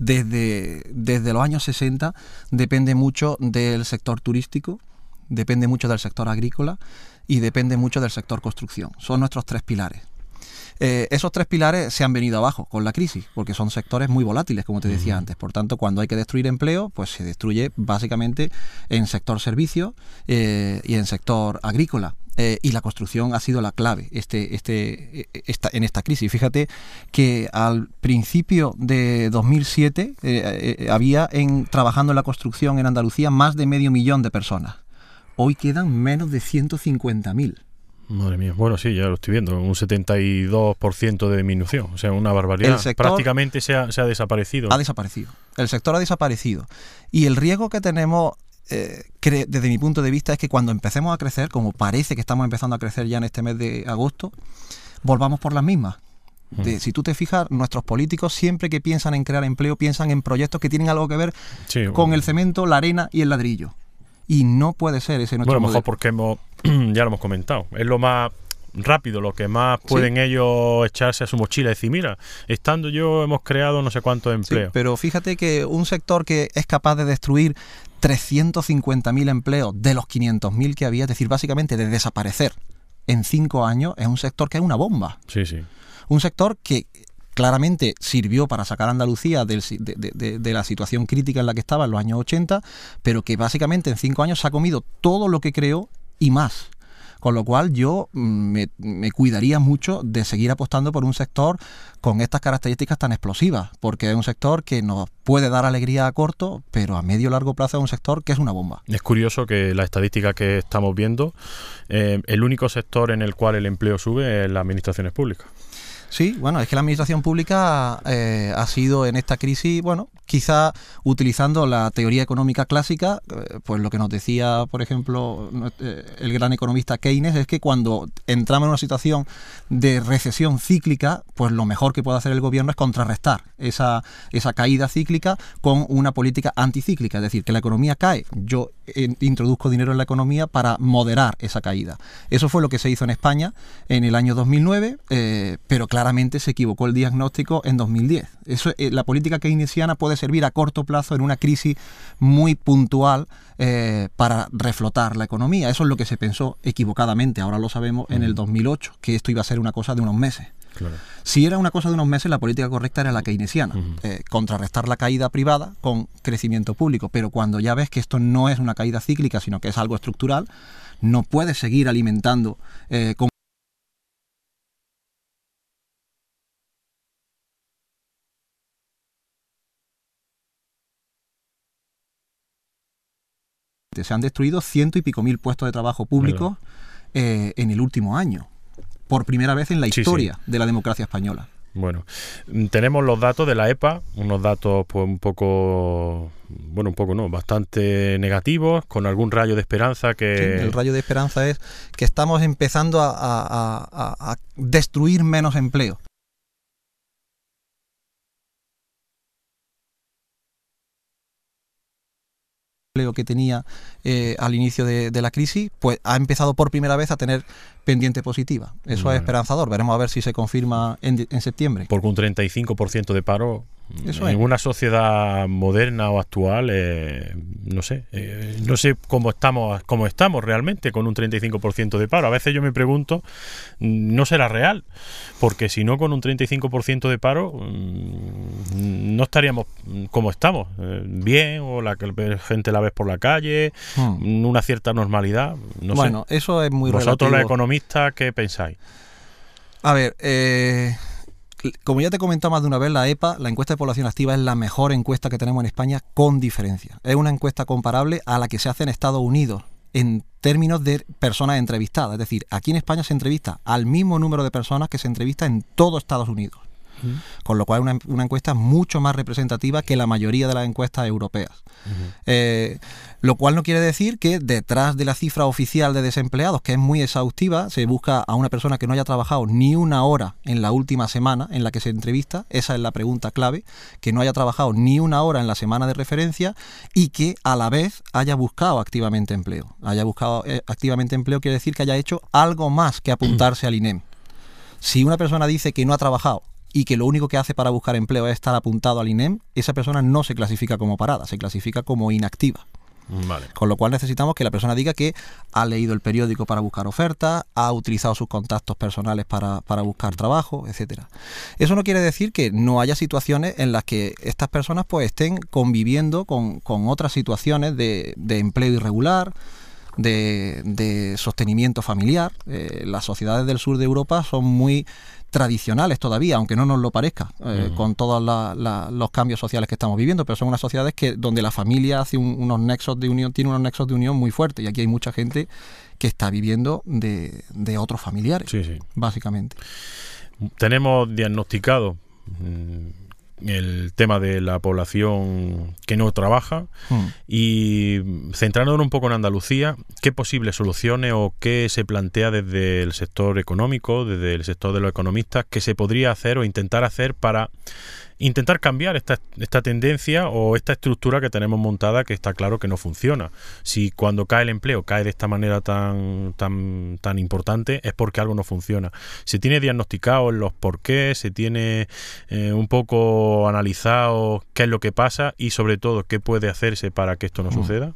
desde, desde los años sesenta depende mucho del sector turístico, depende mucho del sector agrícola y depende mucho del sector construcción. Son nuestros tres pilares. Eh, esos tres pilares se han venido abajo con la crisis, porque son sectores muy volátiles, como te decía antes. Por tanto, cuando hay que destruir empleo, pues se destruye básicamente en sector servicios eh, y en sector agrícola. Eh, y la construcción ha sido la clave este, este, esta, en esta crisis. Fíjate que al principio de dos mil siete eh, eh, había en, trabajando en la construcción en Andalucía más de medio millón de personas. Hoy quedan menos de ciento cincuenta mil. Madre mía, bueno, sí, ya lo estoy viendo, un setenta y dos por ciento de disminución, o sea, una barbaridad. Sector prácticamente se ha, se ha desaparecido. Ha desaparecido, el sector ha desaparecido. Y el riesgo que tenemos, eh, cre- desde mi punto de vista, es que cuando empecemos a crecer, como parece que estamos empezando a crecer ya en este mes de agosto, volvamos por las mismas. De, mm. Si tú te fijas, nuestros políticos siempre que piensan en crear empleo, piensan en proyectos que tienen algo que ver sí, con bueno. el cemento, la arena y el ladrillo. Y no puede ser ese nuestro Bueno, a lo mejor modelo. porque hemos, ya lo hemos comentado, es lo más rápido, lo que más pueden sí. ellos echarse a su mochila y decir, mira, estando yo hemos creado no sé cuántos empleos. Sí, pero fíjate que un sector que es capaz de destruir trescientos cincuenta mil empleos de los quinientos mil que había, es decir, básicamente de desaparecer en cinco años, es un sector que es una bomba. Sí, sí. Un sector que claramente sirvió para sacar a Andalucía del, de, de, de, de la situación crítica en la que estaba en los años ochenta, pero que básicamente en cinco años se ha comido todo lo que creó y más. Con lo cual yo me, me cuidaría mucho de seguir apostando por un sector con estas características tan explosivas, porque es un sector que nos puede dar alegría a corto, pero a medio y largo plazo es un sector que es una bomba. Es curioso que la estadística que estamos viendo, eh, el único sector en el cual el empleo sube es las administraciones públicas. Sí, bueno, es que la administración pública eh, ha sido en esta crisis, bueno, quizá utilizando la teoría económica clásica, eh, pues lo que nos decía, por ejemplo, eh, el gran economista Keynes, es que cuando entramos en una situación de recesión cíclica, pues lo mejor que puede hacer el gobierno es contrarrestar esa, esa caída cíclica con una política anticíclica, es decir, que la economía cae, yo eh, introduzco dinero en la economía para moderar esa caída. Eso fue lo que se hizo en España en el año dos mil nueve, eh, pero claro, claramente se equivocó el diagnóstico en dos mil diez. Eso, eh, la política keynesiana puede servir a corto plazo en una crisis muy puntual eh, para reflotar la economía. Eso es lo que se pensó equivocadamente, ahora lo sabemos, uh-huh. en el dos mil ocho, que esto iba a ser una cosa de unos meses. Claro. Si era una cosa de unos meses, la política correcta era la keynesiana, uh-huh. eh, contrarrestar la caída privada con crecimiento público, pero cuando ya ves que esto no es una caída cíclica, sino que es algo estructural, no puedes seguir alimentando eh, con se han destruido ciento y pico mil puestos de trabajo públicos eh, en el último año, por primera vez en la historia sí, sí. de la democracia española. Bueno, tenemos los datos de la E P A, unos datos pues un poco, bueno, un poco no, bastante negativos, con algún rayo de esperanza que... Sí, el rayo de esperanza es que estamos empezando a, a, a, a destruir menos empleo. que tenía eh, al inicio de, de la crisis, pues ha empezado por primera vez a tener pendiente positiva. Eso bueno. es esperanzador. Veremos a ver si se confirma en, en septiembre. Porque un treinta y cinco por ciento de paro Eso en es. una sociedad moderna o actual, eh, no sé, eh, no sé cómo estamos, cómo estamos realmente con un treinta y cinco por ciento de paro. A veces yo me pregunto, no será real, porque si no, con un treinta y cinco por ciento de paro no estaríamos como estamos, eh, bien, o la gente la ves por la calle, hmm. una cierta normalidad. No bueno, sé. Eso es muy Vosotros, relativo. los economistas, ¿qué pensáis? A ver, eh... como ya te he comentado más de una vez, la E P A, la encuesta de población activa, es la mejor encuesta que tenemos en España con diferencia. Es una encuesta comparable a la que se hace en Estados Unidos en términos de personas entrevistadas. Es decir, aquí en España se entrevista al mismo número de personas que se entrevista en todo Estados Unidos. Uh-huh. Con lo cual una, una encuesta mucho más representativa que la mayoría de las encuestas europeas. Uh-huh. Eh, lo cual no quiere decir que detrás de la cifra oficial de desempleados, que es muy exhaustiva, se busca a una persona que no haya trabajado ni una hora en la última semana en la que se entrevista. Esa es la pregunta clave, que no haya trabajado ni una hora en la semana de referencia y que a la vez haya buscado activamente empleo. Haya buscado eh, activamente empleo quiere decir que haya hecho algo más que apuntarse al INEM. Si una persona dice que no ha trabajado y que lo único que hace para buscar empleo es estar apuntado al INEM, esa persona no se clasifica como parada, se clasifica como inactiva. Vale. Con lo cual necesitamos que la persona diga que ha leído el periódico para buscar ofertas, ha utilizado sus contactos personales para, para buscar trabajo, etcétera. Eso no quiere decir que no haya situaciones en las que estas personas pues estén conviviendo con, con otras situaciones de, de empleo irregular, de, de sostenimiento familiar. Eh, las sociedades del sur de Europa son muy tradicionales todavía, aunque no nos lo parezca, eh, uh-huh. con todos la, la, los cambios sociales que estamos viviendo, pero son unas sociedades que donde la familia hace un, unos nexos de unión, tiene unos nexos de unión muy fuertes, y aquí hay mucha gente que está viviendo de, de otros familiares, sí, sí. básicamente. Tenemos diagnosticado mmm, el tema de la población que no trabaja hmm. y centrándonos un poco en Andalucía, ¿qué posibles soluciones o qué se plantea desde el sector económico, desde el sector de los economistas, que se podría hacer o intentar hacer para intentar cambiar esta, esta tendencia o esta estructura que tenemos montada, que está claro que no funciona? Si cuando cae el empleo cae de esta manera tan tan tan importante, es porque algo no funciona. Se tiene diagnosticado los porqués, se tiene eh, un poco analizado qué es lo que pasa y sobre todo qué puede hacerse para que esto no mm. suceda.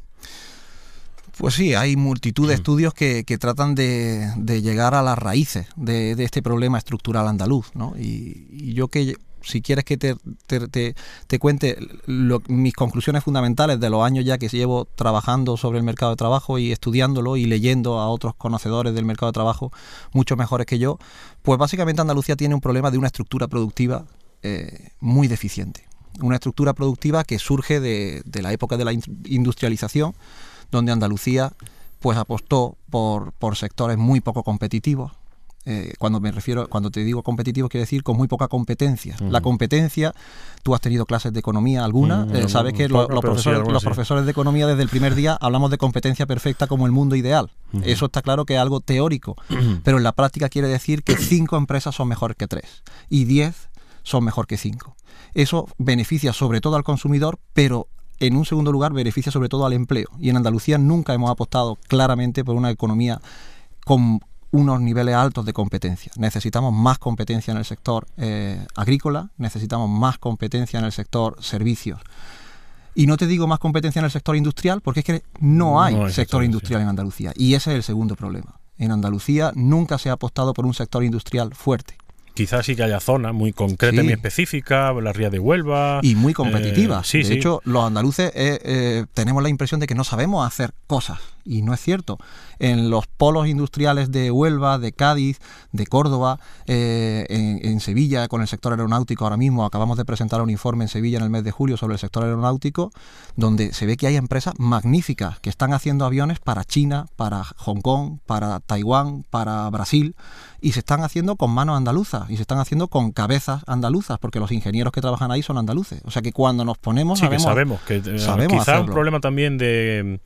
Pues sí, hay multitud de estudios que, que tratan de, de llegar a las raíces de, de este problema estructural andaluz, ¿no? Y, y yo que si quieres que te, te, te, te cuente lo, mis conclusiones fundamentales de los años ya que llevo trabajando sobre el mercado de trabajo y estudiándolo y leyendo a otros conocedores del mercado de trabajo mucho mejores que yo, pues básicamente Andalucía tiene un problema de una estructura productiva eh, muy deficiente. Una estructura productiva que surge de, de la época de la industrialización, donde Andalucía pues apostó por, por sectores muy poco competitivos. Eh, cuando me refiero, cuando te digo competitivo, quiere decir con muy poca competencia. Uh-huh. La competencia, tú has tenido clases de economía alguna, uh-huh. eh, sabes que lo, los, profesores, sí, los sí. profesores de economía desde el primer día hablamos de competencia perfecta como el mundo ideal. Uh-huh. Eso está claro que es algo teórico, uh-huh. pero en la práctica quiere decir que cinco empresas son mejor que tres y diez son mejor que cinco. Eso beneficia sobre todo al consumidor, pero en un segundo lugar beneficia sobre todo al empleo. Y en Andalucía nunca hemos apostado claramente por una economía con unos niveles altos de competencia. Necesitamos más competencia en el sector eh, agrícola, necesitamos más competencia en el sector servicios. Y no te digo más competencia en el sector industrial, porque es que no hay, no hay sector industrial en Andalucía. Y ese es el segundo problema. En Andalucía nunca se ha apostado por un sector industrial fuerte. Quizás sí que haya zonas muy concretas, sí. muy específicas, la Ría de Huelva. Y muy competitivas. Eh, sí, de sí. hecho, los andaluces eh, eh, tenemos la impresión de que no sabemos hacer cosas. Y no es cierto. En los polos industriales de Huelva, de Cádiz, de Córdoba, eh, en, en Sevilla, con el sector aeronáutico ahora mismo, acabamos de presentar un informe en Sevilla en el mes de julio sobre el sector aeronáutico, donde se ve que hay empresas magníficas que están haciendo aviones para China, para Hong Kong, para Taiwán, para Brasil, y se están haciendo con manos andaluzas, y se están haciendo con cabezas andaluzas, porque los ingenieros que trabajan ahí son andaluces. O sea que cuando nos ponemos... Sí, sabemos, que sabemos que sabemos quizás hacerlo. Un problema también de...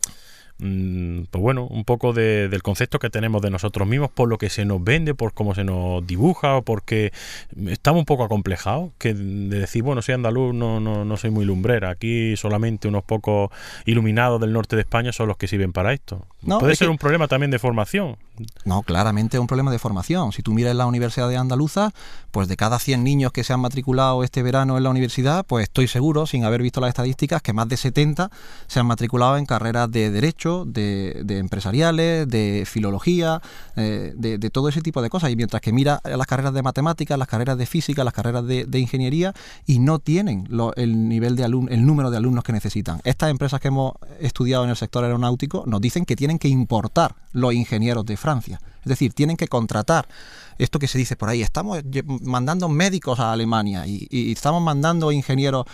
pues bueno, un poco de, del concepto que tenemos de nosotros mismos por lo que se nos vende, por cómo se nos dibuja, o porque estamos un poco acomplejados, que de decir, bueno, soy andaluz, no, no, no soy muy lumbrera, aquí solamente unos pocos iluminados del norte de España son los que sirven para esto. No, puede ser que... un problema también de formación. No, claramente es un problema de formación. Si tú miras la Universidad de Andaluza, pues de cada cien niños que se han matriculado este verano en la universidad, pues estoy seguro, sin haber visto las estadísticas, que más de setenta se han matriculado en carreras de Derecho, de, de empresariales, de Filología, eh, de, de todo ese tipo de cosas. Y mientras que mira las carreras de Matemáticas, las carreras de Física, las carreras de, de Ingeniería, y no tienen lo, el nivel de alumnos, el número de alumnos que necesitan. Estas empresas que hemos estudiado en el sector aeronáutico nos dicen que tienen que importar los ingenieros de Francia. Es decir, tienen que contratar esto que se dice por ahí, estamos mandando médicos a Alemania y, y estamos mandando ingenieros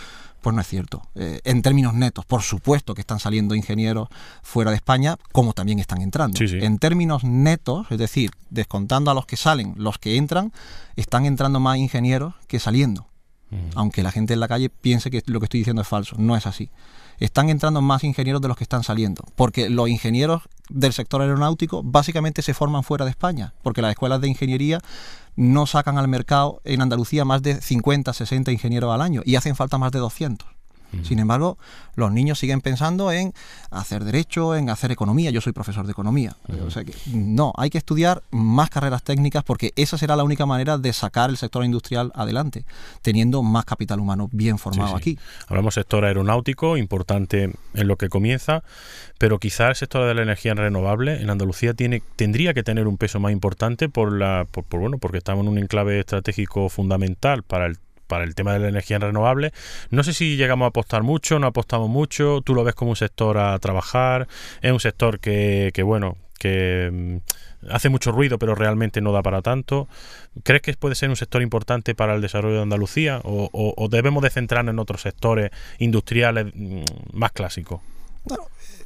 Pues no es cierto. Eh, en términos netos, por supuesto que están saliendo ingenieros fuera de España, como también están entrando. Sí, sí. En términos netos, es decir, descontando a los que salen, los que entran, están entrando más ingenieros que saliendo. Uh-huh. Aunque la gente en la calle piense que lo que estoy diciendo es falso, no es así. Están entrando más ingenieros de los que están saliendo, porque los ingenieros del sector aeronáutico básicamente se forman fuera de España, porque las escuelas de ingeniería no sacan al mercado en Andalucía más de cincuenta, sesenta ingenieros al año y hacen falta más de doscientos. Sin embargo, los niños siguen pensando en hacer derecho, en hacer economía. Yo soy profesor de economía. Uh-huh. O sea que no, hay que estudiar más carreras técnicas porque esa será la única manera de sacar el sector industrial adelante, teniendo más capital humano bien formado sí, sí. aquí. Hablamos sector aeronáutico, importante en lo que comienza, pero quizá el sector de la energía renovable en Andalucía tiene, tendría que tener un peso más importante por la, por, por, bueno, porque estamos en un enclave estratégico fundamental para el para el tema de la energía renovable. No sé si llegamos a apostar mucho, no apostamos mucho. Tú lo ves como un sector a trabajar. Es un sector que, que bueno, que mmm, hace mucho ruido, pero realmente no da para tanto. ¿Crees que puede ser un sector importante para el desarrollo de Andalucía? ¿O, o, o debemos de centrarnos en otros sectores industriales mmm, más clásicos? Bueno,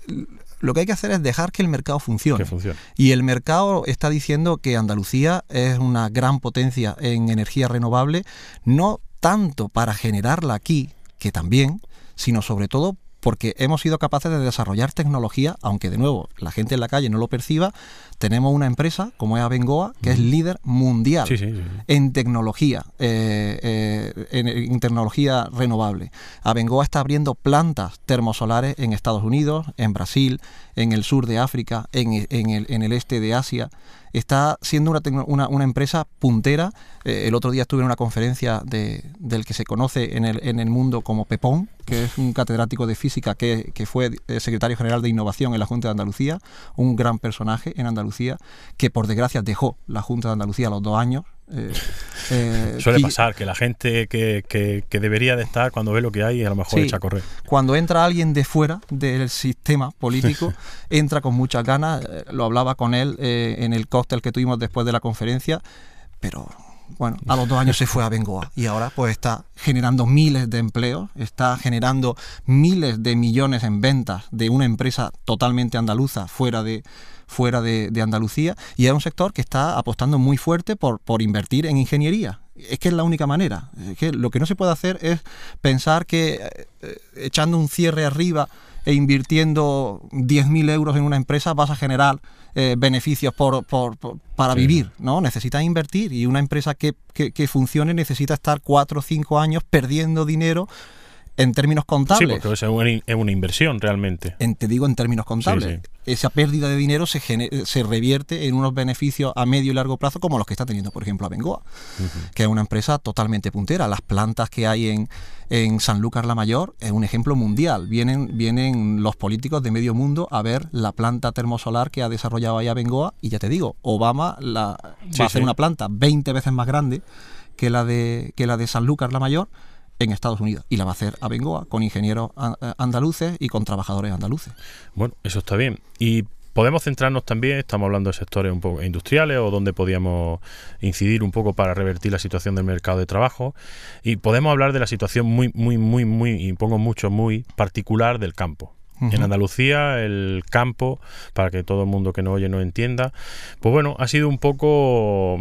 lo que hay que hacer es dejar que el mercado funcione. Que funcione. Y el mercado está diciendo que Andalucía es una gran potencia en energía renovable, no tanto para generarla aquí, que también, sino sobre todo porque hemos sido capaces de desarrollar tecnología, aunque de nuevo la gente en la calle no lo perciba. Tenemos una empresa como es Abengoa, que mm. es líder mundial sí, sí, sí. en tecnología, eh, eh, en, en tecnología renovable. Abengoa está abriendo plantas termosolares en Estados Unidos, en Brasil, en el sur de África, en, en, el, en el este de Asia. Está siendo una, una, una empresa puntera. Eh, el otro día estuve en una conferencia de, del que se conoce en el, en el mundo como Pepón, que es un catedrático de física que, que fue secretario general de innovación en la Junta de Andalucía, un gran personaje en Andalucía, que por desgracia dejó la Junta de Andalucía a los dos años. Eh, eh, Suele y, pasar que la gente que, que, que debería de estar cuando ve lo que hay a lo mejor sí, echa a correr. Cuando entra alguien de fuera del sistema político entra con muchas ganas. Eh, lo hablaba con él eh, en el cóctel que tuvimos después de la conferencia, pero bueno, a los dos años se fue a Abengoa y ahora pues está generando miles de empleos, está generando miles de millones en ventas de una empresa totalmente andaluza fuera de fuera de, de Andalucía, y es un sector que está apostando muy fuerte por, por invertir en ingeniería. Es que es la única manera. Es que lo que no se puede hacer es pensar que eh, echando un cierre arriba e invirtiendo diez mil euros en una empresa vas a generar eh, beneficios por, por, por, para sí. vivir, ¿no? Necesitas invertir, y una empresa que, que, que funcione necesita estar cuatro o cinco años perdiendo dinero en términos contables. Sí, porque es una, es una inversión realmente. En, te digo en términos contables. Sí, sí. Esa pérdida de dinero se, gener, se revierte en unos beneficios a medio y largo plazo como los que está teniendo, por ejemplo, Abengoa, uh-huh. que es una empresa totalmente puntera. Las plantas que hay en, en Sanlúcar la Mayor es un ejemplo mundial. Vienen, vienen los políticos de medio mundo a ver la planta termosolar que ha desarrollado ahí Abengoa, y ya te digo, Obama la, va sí, a hacer sí. una planta veinte veces más grande que la de, que la de Sanlúcar la Mayor en Estados Unidos, y la va a hacer Abengoa con ingenieros andaluces y con trabajadores andaluces. Bueno, eso está bien. Y podemos centrarnos también, estamos hablando de sectores un poco industriales o donde podíamos incidir un poco para revertir la situación del mercado de trabajo, y podemos hablar de la situación muy, muy, muy, muy, y pongo mucho, muy particular del campo. Uh-huh. En Andalucía, el campo, para que todo el mundo que nos oye nos entienda, pues bueno, ha sido un poco...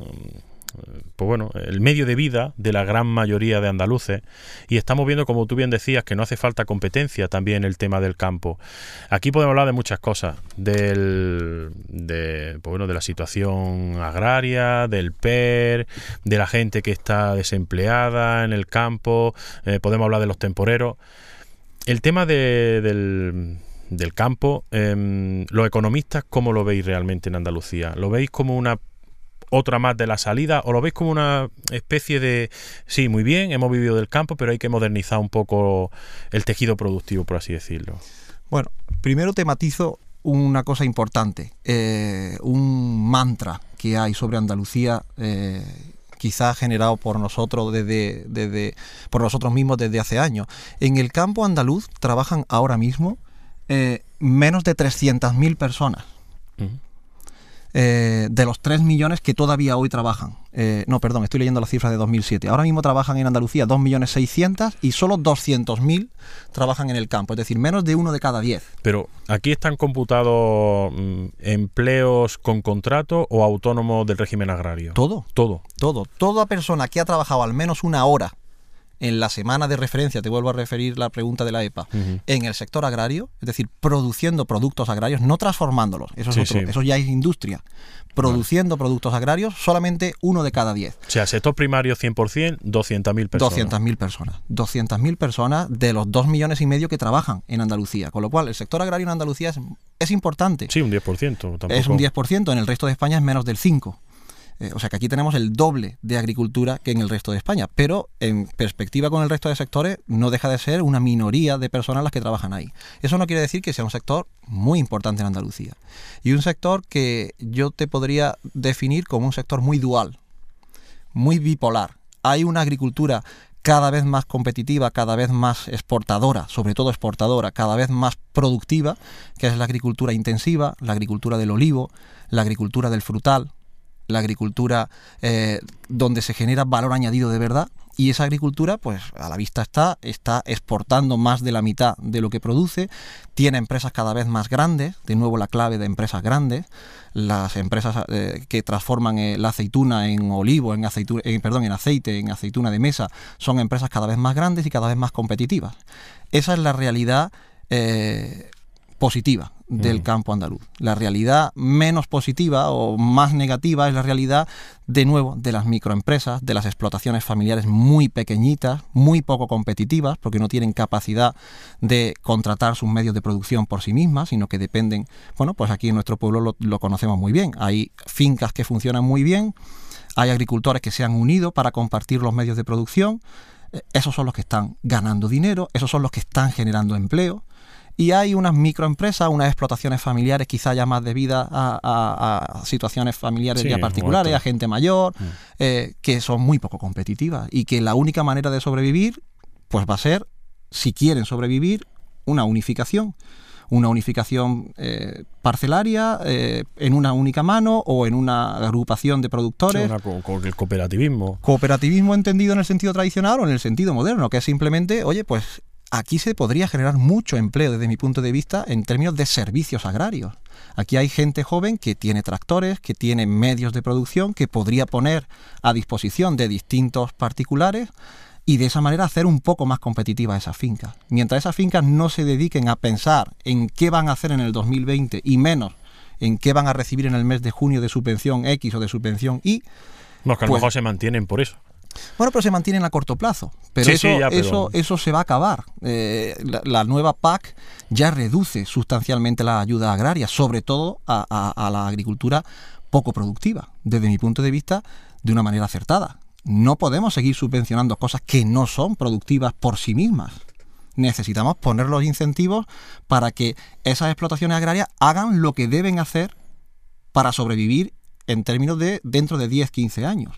pues bueno, el medio de vida de la gran mayoría de andaluces, y estamos viendo, como tú bien decías, que no hace falta competencia también en el tema del campo. Aquí podemos hablar de muchas cosas, del de, pues bueno, de la situación agraria, del P E R, de la gente que está desempleada en el campo, eh, podemos hablar de los temporeros. El tema de, del... del campo, eh, los economistas, ¿cómo lo veis realmente en Andalucía? ¿Lo veis como una otra más de la salida, o lo veis como una especie de, sí, muy bien, hemos vivido del campo, pero hay que modernizar un poco el tejido productivo, por así decirlo? Bueno, primero te matizo una cosa importante, eh, un mantra que hay sobre Andalucía, eh, quizá generado por nosotros desde, desde por nosotros mismos desde hace años. En el campo andaluz trabajan ahora mismo eh, menos de trescientas mil personas. Uh-huh. eh, de los tres millones que todavía hoy trabajan. Eh, no, perdón, estoy leyendo las cifras de dos mil siete. Ahora mismo trabajan en Andalucía dos millones seiscientos mil y solo doscientos mil trabajan en el campo, es decir, menos de uno de cada diez. Pero aquí están computados mm, empleos con contrato o autónomos del régimen agrario. Todo. Todo. Todo. Toda persona que ha trabajado al menos una hora en la semana de referencia, te vuelvo a referir la pregunta de la E P A, uh-huh. en el sector agrario, es decir, produciendo productos agrarios, no transformándolos, eso, es sí, otro, sí. eso ya es industria, produciendo vale. productos agrarios, solamente uno de cada diez. O sea, sector primario cien por ciento, doscientas mil personas. doscientas mil personas. doscientas mil personas de los dos millones y medio que trabajan en Andalucía, con lo cual el sector agrario en Andalucía es, es importante. Sí, un diez por ciento. Tampoco. Es un diez por ciento, en el resto de España es menos del cinco por ciento. Eh, o sea que aquí tenemos el doble de agricultura que en el resto de España, pero en perspectiva con el resto de sectores no deja de ser una minoría de personas las que trabajan ahí. Eso no quiere decir que sea un sector muy importante en Andalucía y un sector que yo te podría definir como un sector muy dual, muy bipolar. Hay una agricultura cada vez más competitiva, cada vez más exportadora, sobre todo exportadora, cada vez más productiva, que es la agricultura intensiva, la agricultura del olivo, la agricultura del frutal, la agricultura eh, donde se genera valor añadido de verdad, y esa agricultura, pues a la vista está, está exportando más de la mitad de lo que produce, tiene empresas cada vez más grandes, de nuevo la clave de empresas grandes, las empresas eh, que transforman eh, la aceituna en olivo, en aceituna, eh, perdón, en aceite, en aceituna de mesa, son empresas cada vez más grandes y cada vez más competitivas. Esa es la realidad eh, positiva del campo andaluz. La realidad menos positiva o más negativa es la realidad, de nuevo, de las microempresas, de las explotaciones familiares muy pequeñitas, muy poco competitivas, porque no tienen capacidad de contratar sus medios de producción por sí mismas, sino que dependen, bueno, pues aquí en nuestro pueblo lo, lo conocemos muy bien. Hay fincas que funcionan muy bien, hay agricultores que se han unido para compartir los medios de producción, esos son los que están ganando dinero, esos son los que están generando empleo. Y hay unas microempresas, unas explotaciones familiares quizá ya más debidas a, a, a situaciones familiares sí, ya particulares, muerto. a gente mayor, mm. eh, que son muy poco competitivas y que la única manera de sobrevivir pues va a ser, si quieren sobrevivir, una unificación. Una unificación eh, parcelaria eh, en una única mano o en una agrupación de productores. Sí, una, con el cooperativismo. Cooperativismo entendido en el sentido tradicional o en el sentido moderno, que es simplemente, oye, pues aquí se podría generar mucho empleo desde mi punto de vista en términos de servicios agrarios. Aquí hay gente joven que tiene tractores, que tiene medios de producción, que podría poner a disposición de distintos particulares y de esa manera hacer un poco más competitiva esas fincas. Mientras esas fincas no se dediquen a pensar en qué van a hacer en el dos mil veinte y menos en qué van a recibir en el mes de junio de su pensión X o de su pensión Y. No, que a lo pues, mejor se mantienen por eso. Bueno, pero se mantienen a corto plazo. Pero, sí, eso, sí, ya, pero... eso eso se va a acabar. Eh, la, la nueva P A C ya reduce sustancialmente la ayuda agraria, sobre todo a, a, a la agricultura poco productiva, desde mi punto de vista, de una manera acertada. No podemos seguir subvencionando cosas que no son productivas por sí mismas. Necesitamos poner los incentivos para que esas explotaciones agrarias hagan lo que deben hacer para sobrevivir en términos de dentro de diez, quince años.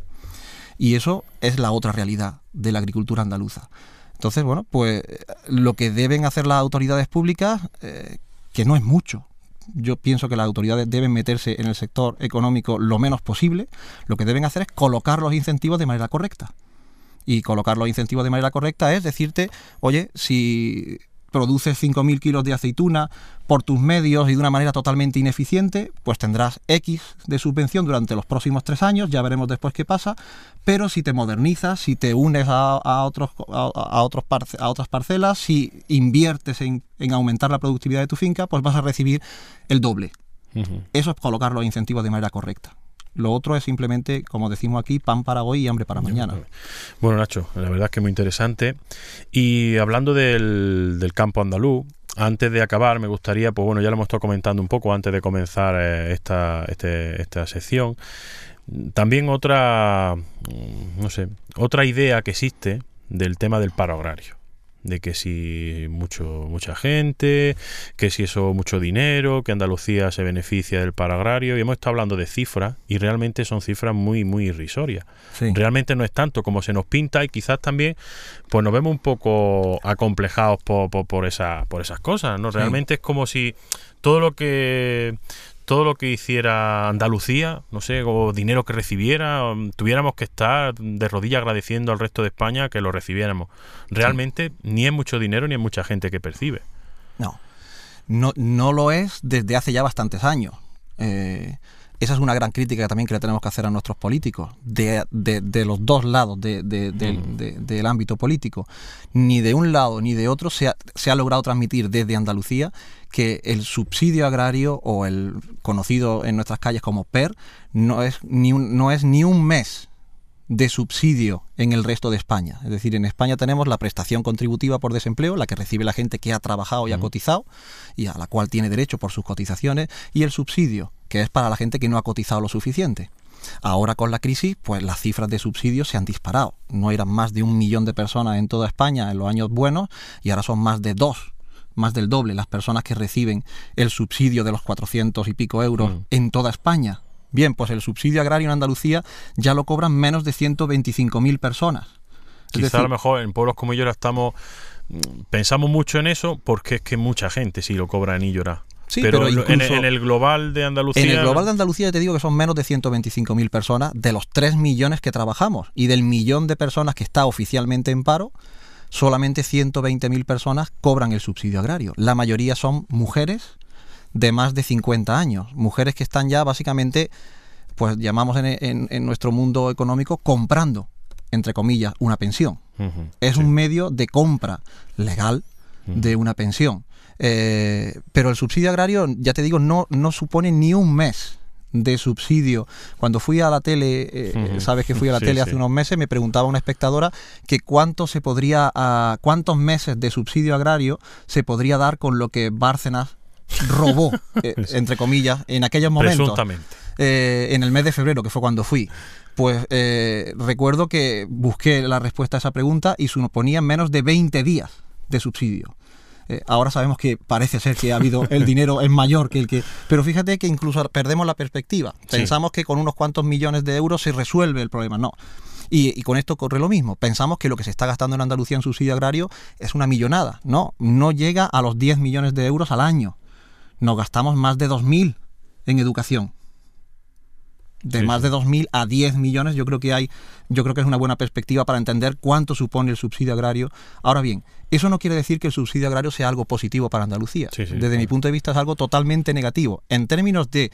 Y eso es la otra realidad de la agricultura andaluza. Entonces, bueno, pues lo que deben hacer las autoridades públicas, eh, que no es mucho. Yo pienso que las autoridades deben meterse en el sector económico lo menos posible. Lo que deben hacer es colocar los incentivos de manera correcta. Y colocar los incentivos de manera correcta es decirte, oye, si produces cinco mil kilos de aceituna por tus medios y de una manera totalmente ineficiente, pues tendrás X de subvención durante los próximos tres años, ya veremos después qué pasa, pero si te modernizas, si te unes a, a, otros, a, a, otros parce, a otras parcelas, si inviertes en, en aumentar la productividad de tu finca, pues vas a recibir el doble. Uh-huh. Eso es colocar los incentivos de manera correcta. Lo otro es simplemente, como decimos aquí, pan para hoy y hambre para mañana. Bueno, Nacho, la verdad es que es muy interesante. Y hablando del, del campo andaluz, antes de acabar, me gustaría, pues bueno, ya lo hemos estado comentando un poco antes de comenzar eh, esta, este, esta sección. También otra, no sé, otra idea que existe del tema del paro agrario. De que si mucho mucha gente, que si eso mucho dinero, que Andalucía se beneficia del paro agrario, y hemos estado hablando de cifras y realmente son cifras muy muy irrisorias. Sí. Realmente no es tanto como se nos pinta y quizás también pues nos vemos un poco acomplejados por, por, por, esa, por esas cosas, ¿no? Realmente sí. Es como si todo lo que todo lo que hiciera Andalucía, no sé, o dinero que recibiera, tuviéramos que estar de rodillas agradeciendo al resto de España que lo recibiéramos. Realmente sí. Ni es mucho dinero ni es mucha gente que percibe. No, no, no lo es desde hace ya bastantes años. Eh, esa es una gran crítica también que le tenemos que hacer a nuestros políticos, de, de, de los dos lados de, de, de, mm. de, de, del ámbito político. Ni de un lado ni de otro se ha, se ha logrado transmitir desde Andalucía que el subsidio agrario, o el conocido en nuestras calles como P E R, no es ni un, no es ni un mes de subsidio en el resto de España. Es decir, en España tenemos la prestación contributiva por desempleo, la que recibe la gente que ha trabajado y ha cotizado, y a la cual tiene derecho por sus cotizaciones, y el subsidio, que es para la gente que no ha cotizado lo suficiente. Ahora con la crisis, pues las cifras de subsidios se han disparado. No eran más de un millón de personas en toda España en los años buenos, y ahora son más de dos, más del doble las personas que reciben el subsidio de los cuatrocientos y pico euros mm. en toda España. Bien, pues el subsidio agrario en Andalucía ya lo cobran menos de ciento veinticinco mil personas. Quizá decir, a lo mejor en pueblos como Illora estamos pensamos mucho en eso porque es que mucha gente sí lo cobra en Illora. Sí, pero, pero en, en el global de Andalucía... En el global de Andalucía te digo que son menos de ciento veinticinco mil personas de los tres millones que trabajamos, y del millón de personas que está oficialmente en paro, solamente ciento veinte mil personas cobran el subsidio agrario. La mayoría son mujeres de más de cincuenta años, mujeres que están ya básicamente, pues llamamos en, en, en nuestro mundo económico, comprando, entre comillas, una pensión. Uh-huh, es sí. un medio de compra legal uh-huh. de una pensión. Eh, pero el subsidio agrario, ya te digo, no, no supone ni un mes de subsidio. Cuando fui a la tele, eh, uh-huh. sabes que fui a la sí, tele hace sí. unos meses, me preguntaba una espectadora que cuánto se podría, uh, cuántos meses de subsidio agrario se podría dar con lo que Bárcenas robó, eh, entre comillas, en aquellos momentos. Presuntamente. Eh, en el mes de febrero, que fue cuando fui. Pues eh, recuerdo que busqué la respuesta a esa pregunta y suponía menos de veinte días de subsidio. Eh, ahora sabemos que parece ser que ha habido el dinero es mayor que el que... Pero fíjate que incluso perdemos la perspectiva. Pensamos sí. que con unos cuantos millones de euros se resuelve el problema. No. Y, y con esto ocurre lo mismo. Pensamos que lo que se está gastando en Andalucía en subsidio agrario es una millonada. No, no llega a los diez millones de euros al año. Nos gastamos más de dos mil en educación. De sí, más sí. de dos mil a diez millones, yo creo que hay, yo creo que es una buena perspectiva para entender cuánto supone el subsidio agrario. Ahora bien, eso no quiere decir que el subsidio agrario sea algo positivo para Andalucía. Sí, sí, Desde sí. mi punto de vista es algo totalmente negativo. En términos de,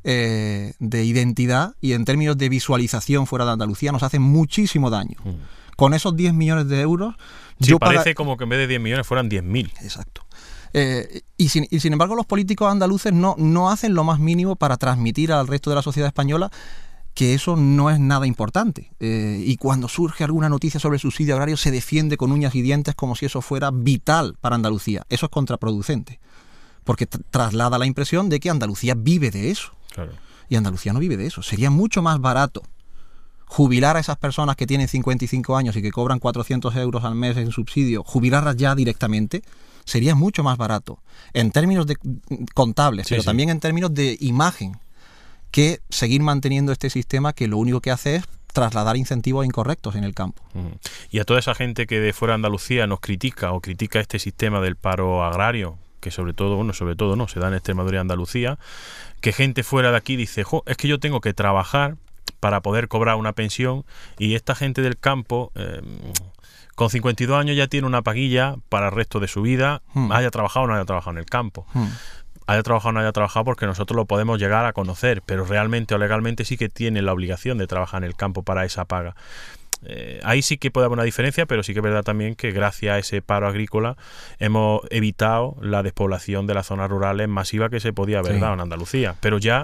eh, de identidad y en términos de visualización fuera de Andalucía, nos hace muchísimo daño. Mm. Con esos diez millones de euros... Sí, yo parece paga... como que en vez de diez millones fueran diez mil. Exacto. Eh, y, sin, y sin embargo los políticos andaluces no, no hacen lo más mínimo para transmitir al resto de la sociedad española que eso no es nada importante. Eh, y cuando surge alguna noticia sobre el subsidio agrario se defiende con uñas y dientes como si eso fuera vital para Andalucía. Eso es contraproducente, porque t- traslada la impresión de que Andalucía vive de eso. Claro. Y Andalucía no vive de eso. Sería mucho más barato jubilar a esas personas que tienen cincuenta y cinco años y que cobran cuatrocientos euros al mes en subsidio, jubilarlas ya directamente. Sería mucho más barato en términos de contables, sí, pero sí. también en términos de imagen, que seguir manteniendo este sistema que lo único que hace es trasladar incentivos incorrectos en el campo. Uh-huh. Y a toda esa gente que de fuera de Andalucía nos critica o critica este sistema del paro agrario, que sobre todo, bueno, sobre todo no, se da en Extremadura y Andalucía, que gente fuera de aquí dice, jo, es que yo tengo que trabajar para poder cobrar una pensión, y esta gente del campo... Eh, con cincuenta y dos años ya tiene una paguilla para el resto de su vida, hmm. haya trabajado o no haya trabajado en el campo. Hmm. Haya trabajado o no haya trabajado porque nosotros lo podemos llegar a conocer, pero realmente o legalmente sí que tiene la obligación de trabajar en el campo para esa paga. Eh, ahí sí que puede haber una diferencia, pero sí que es verdad también que gracias a ese paro agrícola hemos evitado la despoblación de las zonas rurales masiva que se podía haber sí. dado en Andalucía. Pero ya...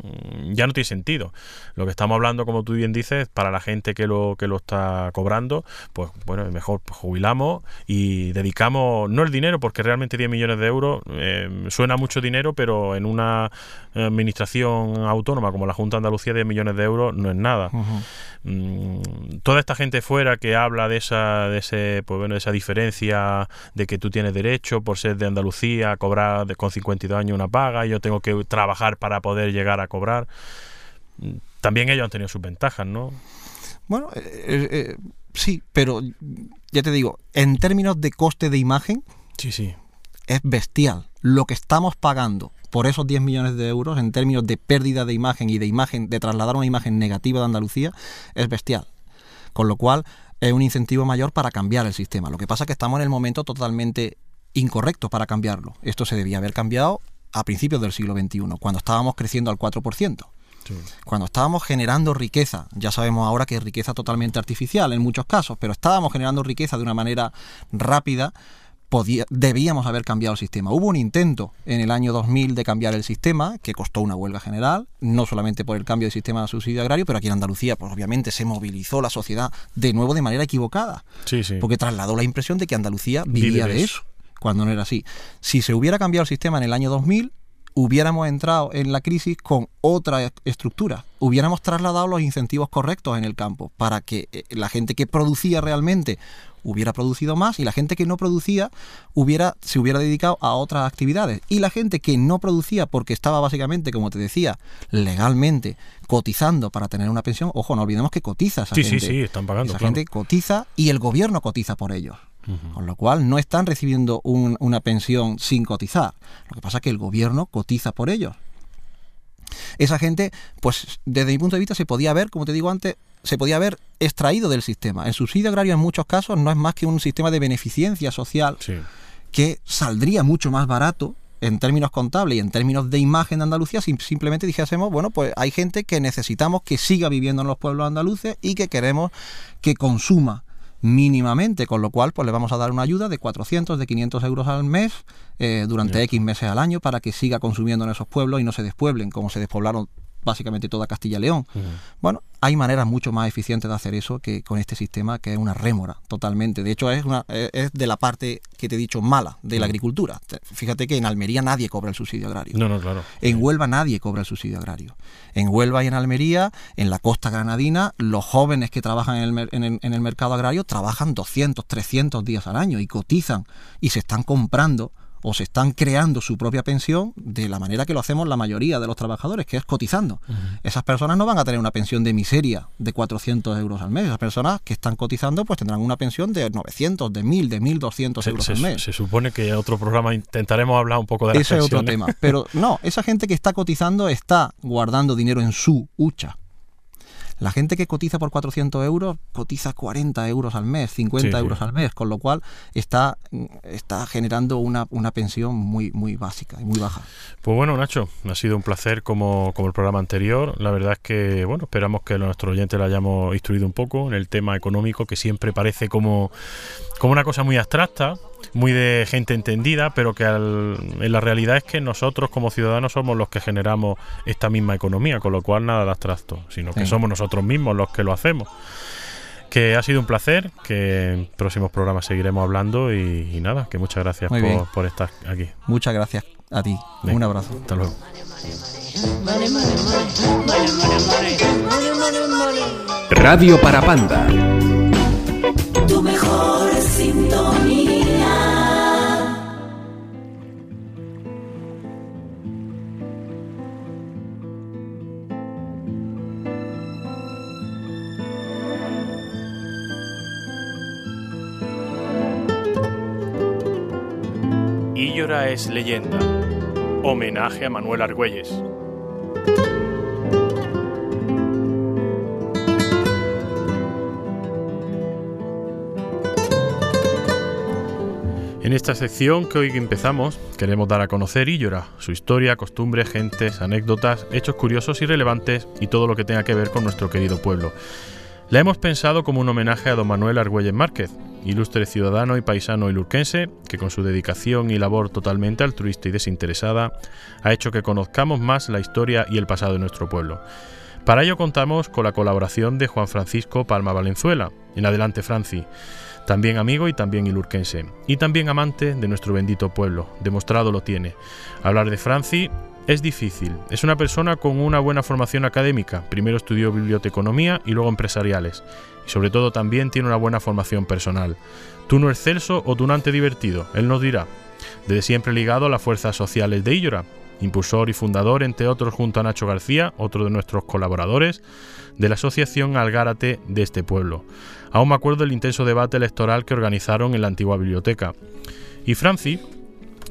ya no tiene sentido. Lo que estamos hablando, como tú bien dices, para la gente que lo que lo está cobrando, pues bueno, mejor jubilamos y dedicamos, no el dinero, porque realmente diez millones de euros eh, suena mucho dinero, pero en una administración autónoma como la Junta de Andalucía, diez millones de euros no es nada. Uh-huh. Mm, toda esta gente fuera que habla de esa de ese pues bueno de esa diferencia de que tú tienes derecho por ser de Andalucía a cobrar de, con cincuenta y dos años una paga, y yo tengo que trabajar para poder llegar a cobrar, también ellos han tenido sus ventajas, ¿no? Bueno, eh, eh, sí, pero ya te digo, en términos de coste de imagen, sí, sí, es bestial lo que estamos pagando por esos diez millones de euros en términos de pérdida de imagen y de imagen, de trasladar una imagen negativa de Andalucía, es bestial. Con lo cual, es un incentivo mayor para cambiar el sistema. Lo que pasa es que estamos en el momento totalmente incorrecto para cambiarlo. Esto se debía haber cambiado a principios del siglo veintiuno, cuando estábamos creciendo al cuatro por ciento. Sí. Cuando estábamos generando riqueza, ya sabemos ahora que es riqueza totalmente artificial en muchos casos, pero estábamos generando riqueza de una manera rápida, podía, debíamos haber cambiado el sistema. Hubo un intento en el año dos mil de cambiar el sistema, que costó una huelga general, no solamente por el cambio de sistema de subsidio agrario, pero aquí en Andalucía, pues obviamente se movilizó la sociedad de nuevo de manera equivocada, sí, sí. porque trasladó la impresión de que Andalucía vivía de eso, cuando no era así. Si se hubiera cambiado el sistema en el año dos mil, hubiéramos entrado en la crisis con otra estructura, hubiéramos trasladado los incentivos correctos en el campo para que la gente que producía realmente hubiera producido más y la gente que no producía hubiera se hubiera dedicado a otras actividades, y la gente que no producía porque estaba básicamente, como te decía, legalmente cotizando para tener una pensión. Ojo, no olvidemos que cotiza esa sí, gente. Sí, sí, están pagando. Esa claro. gente cotiza y el gobierno cotiza por ellos. Uh-huh. Con lo cual no están recibiendo un, una pensión sin cotizar. Lo que pasa es que el gobierno cotiza por ellos. Esa gente, pues desde mi punto de vista se podía haber, como te digo antes, se podía haber extraído del sistema. El subsidio agrario en muchos casos no es más que un sistema de beneficencia social sí. que saldría mucho más barato en términos contables y en términos de imagen de Andalucía si simplemente dijésemos, bueno, pues hay gente que necesitamos que siga viviendo en los pueblos andaluces y que queremos que consuma mínimamente, con lo cual pues le vamos a dar una ayuda de cuatrocientos, de quinientos euros al mes eh, durante X meses al año para que siga consumiendo en esos pueblos y no se despueblen como se despoblaron básicamente toda Castilla y León. Uh-huh. Bueno, hay maneras mucho más eficientes de hacer eso que con este sistema, que es una rémora totalmente. De hecho, es una es de la parte que te he dicho mala de uh-huh. la agricultura. Fíjate que en Almería nadie cobra el subsidio agrario. No, no, claro. En Huelva nadie cobra el subsidio agrario. En Huelva y en Almería, en la costa granadina, los jóvenes que trabajan en el, en el, en el mercado agrario trabajan doscientos, trescientos días al año y cotizan y se están comprando o se están creando su propia pensión de la manera que lo hacemos la mayoría de los trabajadores, que es cotizando. Uh-huh. Esas personas no van a tener una pensión de miseria de cuatrocientos euros al mes. Esas personas que están cotizando pues tendrán una pensión de novecientos, de mil, de mil doscientos euros se, al mes. Se supone que en otro programa intentaremos hablar un poco de las Ese pensiones. es otro tema. Pero no, esa gente que está cotizando está guardando dinero en su hucha. La gente que cotiza por cuatrocientos euros cotiza cuarenta euros al mes, cincuenta sí, euros sí. al mes, con lo cual está, está generando una, una pensión muy, muy básica y muy baja. Pues bueno, Nacho, ha sido un placer como, como el programa anterior. La verdad es que, bueno, esperamos que a nuestros oyentes le hayamos instruido un poco en el tema económico, que siempre parece como, como una cosa muy abstracta, muy de gente entendida, pero que al, en la realidad es que nosotros como ciudadanos somos los que generamos esta misma economía, con lo cual nada de abstracto, sino que sí. somos nosotros mismos los que lo hacemos. Que ha sido un placer, que en próximos programas seguiremos hablando y, y nada, que muchas gracias por, por estar aquí. Muchas gracias a ti. Bien. Un abrazo. Hasta luego. Radio Parapanda. Tu mejor sintonía. Íllora es leyenda. Homenaje a Manuel Argüelles. En esta sección que hoy empezamos, queremos dar a conocer Íllora, su historia, costumbres, gentes, anécdotas, hechos curiosos y relevantes y todo lo que tenga que ver con nuestro querido pueblo. La hemos pensado como un homenaje a don Manuel Argüelles Márquez, ilustre ciudadano y paisano ilurquense, que con su dedicación y labor totalmente altruista y desinteresada ha hecho que conozcamos más la historia y el pasado de nuestro pueblo. Para ello contamos con la colaboración de Juan Francisco Palma Valenzuela, en adelante Franci, también amigo y también ilurquense, y también amante de nuestro bendito pueblo, demostrado lo tiene. Hablar de Franci es difícil, es una persona con una buena formación académica, primero estudió biblioteconomía y luego empresariales, y sobre todo también tiene una buena formación personal. Tuno excelso o tunante divertido, él nos dirá. Desde siempre ligado a las fuerzas sociales de Íllora, impulsor y fundador, entre otros, junto a Nacho García, otro de nuestros colaboradores, de la asociación Algárate de este pueblo. Aún me acuerdo del intenso debate electoral que organizaron en la antigua biblioteca. Y Franci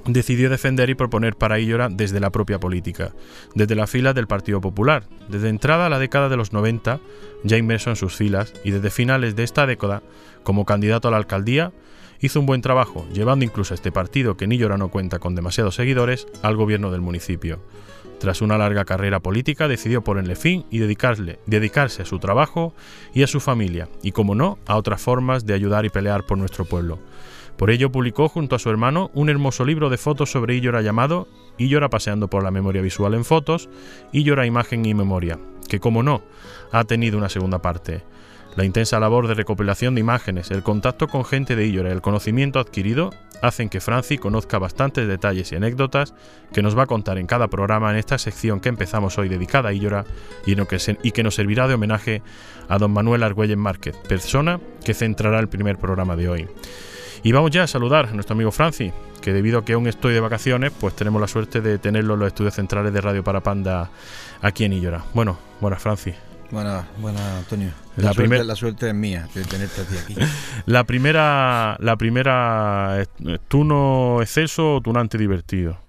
decidió defender y proponer para Illora desde la propia política, desde las filas del Partido Popular, desde entrada a la década de los noventa, ya inmerso en sus filas, y desde finales de esta década, como candidato a la alcaldía, hizo un buen trabajo, llevando incluso a este partido, que en Illora no cuenta con demasiados seguidores, al gobierno del municipio. Tras una larga carrera política, decidió ponerle fin y dedicarle, dedicarse a su trabajo y a su familia, y como no, a otras formas de ayudar y pelear por nuestro pueblo. Por ello publicó junto a su hermano un hermoso libro de fotos sobre Illora llamado Illora paseando por la memoria visual en fotos, Illora imagen y memoria, que como no, ha tenido una segunda parte. La intensa labor de recopilación de imágenes, el contacto con gente de Illora y el conocimiento adquirido hacen que Franci conozca bastantes detalles y anécdotas que nos va a contar en cada programa en esta sección que empezamos hoy dedicada a Illora y, en que, se, y que nos servirá de homenaje a don Manuel Argüelles Márquez, persona que centrará el primer programa de hoy. Y vamos ya a saludar a nuestro amigo Franci, que debido a que aún estoy de vacaciones, pues tenemos la suerte de tenerlo en los estudios centrales de Radio Parapanda aquí en Illora. Bueno, buenas Franci. Buenas, buenas Antonio. La, La, suerte, primer... la suerte es mía de tenerte a ti aquí. La primera, la primera, ¿tuno exceso o tunante divertido?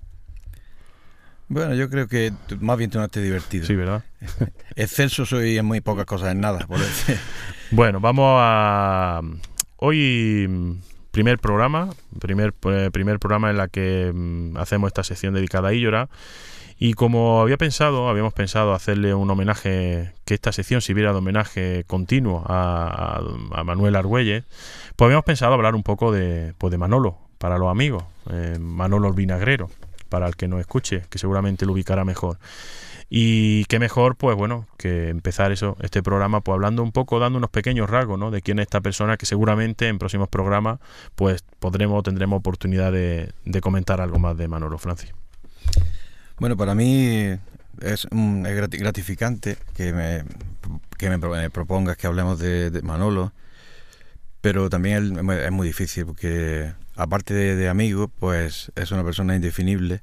Bueno, yo creo que más bien tunante divertido. Sí, ¿verdad? Excelso soy en muy pocas cosas, en nada. Por decir. Bueno, vamos a... Hoy... Primer programa, primer, eh, primer programa en la que mm, hacemos esta sección dedicada a Illora, y como había pensado, habíamos pensado hacerle un homenaje, que esta sección sirviera de homenaje continuo a, a, a Manuel Argüelles, pues habíamos pensado hablar un poco de, pues de Manolo, para los amigos, eh, Manolo el Vinagrero, para el que nos escuche, que seguramente lo ubicará mejor. Y qué mejor, pues bueno, que empezar eso, este programa, pues hablando un poco, dando unos pequeños rasgos, ¿no?, de quién es esta persona, que seguramente en próximos programas, pues podremos, tendremos oportunidad de, de comentar algo más de Manolo. Francis. Bueno, para mí es, un, es gratificante que me, que me propongas que hablemos de, de Manolo, pero también es, es muy difícil porque, aparte de, de amigo, pues es una persona indefinible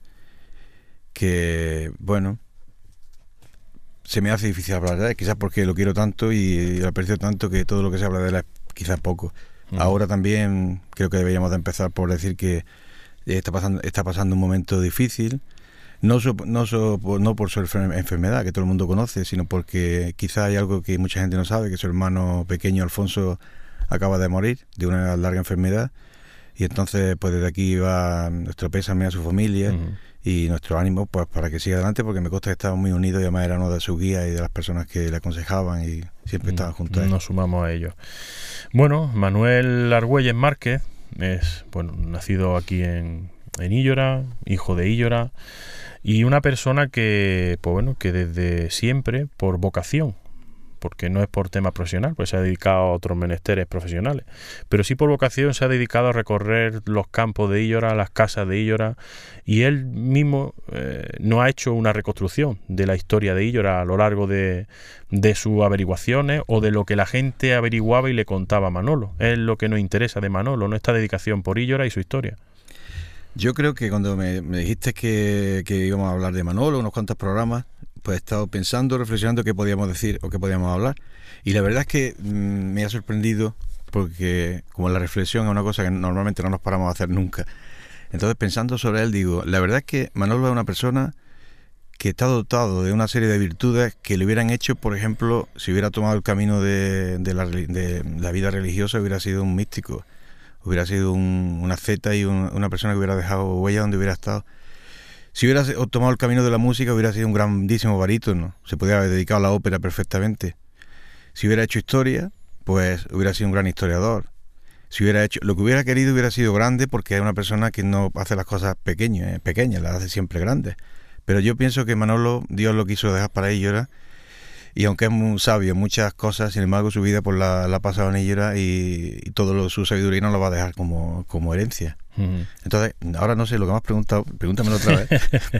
que, bueno, se me hace difícil hablar de él, quizás porque lo quiero tanto y lo aprecio tanto que todo lo que se habla de él es quizás poco. Uh-huh. Ahora también creo que deberíamos de empezar por decir que está pasando, está pasando un momento difícil, no, so, no, so, no por su enfermedad, que todo el mundo conoce, sino porque quizás hay algo que mucha gente no sabe, que su hermano pequeño Alfonso acaba de morir de una larga enfermedad, y entonces pues desde aquí va nuestro pésame a su familia. Uh-huh. Y nuestro ánimo pues para que siga adelante, porque me consta que estaban muy unidos y además era uno de sus guías y de las personas que le aconsejaban y siempre estaban juntos a él. Nos sumamos a ellos. Bueno, Manuel Argüelles Márquez es, bueno, nacido aquí en, en Illora, hijo de Illora, y una persona que, pues bueno, que desde siempre, por vocación, porque no es por tema profesional, pues se ha dedicado a otros menesteres profesionales, pero sí por vocación se ha dedicado a recorrer los campos de Illora, las casas de Illora, y él mismo eh, no ha hecho una reconstrucción de la historia de Illora a lo largo de, de sus averiguaciones o de lo que la gente averiguaba y le contaba a Manolo. Es lo que nos interesa de Manolo, no esta dedicación por Illora y su historia. Yo creo que cuando me, me dijiste que, que íbamos a hablar de Manolo, unos cuantos programas, pues he estado pensando, reflexionando qué podíamos decir o qué podíamos hablar. Y la verdad es que mmm, me ha sorprendido porque como la reflexión es una cosa que normalmente no nos paramos a hacer nunca. Entonces, pensando sobre él, digo, la verdad es que Manolo es una persona que está dotado de una serie de virtudes que le hubieran hecho, por ejemplo, si hubiera tomado el camino de, de, la, de la vida religiosa, hubiera sido un místico, hubiera sido un, una asceta y un, una persona que hubiera dejado huella donde hubiera estado. Si hubiera tomado el camino de la música, hubiera sido un grandísimo barítono. Se podría haber dedicado a la ópera perfectamente. Si hubiera hecho historia, pues hubiera sido un gran historiador. Si hubiera hecho lo que hubiera querido, hubiera sido grande, porque es una persona que no hace las cosas pequeñas, eh, pequeñas, las hace siempre grandes. Pero yo pienso que Manolo, Dios lo quiso dejar para Illora, y aunque es muy sabio en muchas cosas, sin embargo su vida pues la, la ha pasado en Illora y, y todo lo, su sabiduría no lo va a dejar como, como herencia. Uh-huh. Entonces, ahora no sé lo que me has preguntado, pregúntamelo otra vez.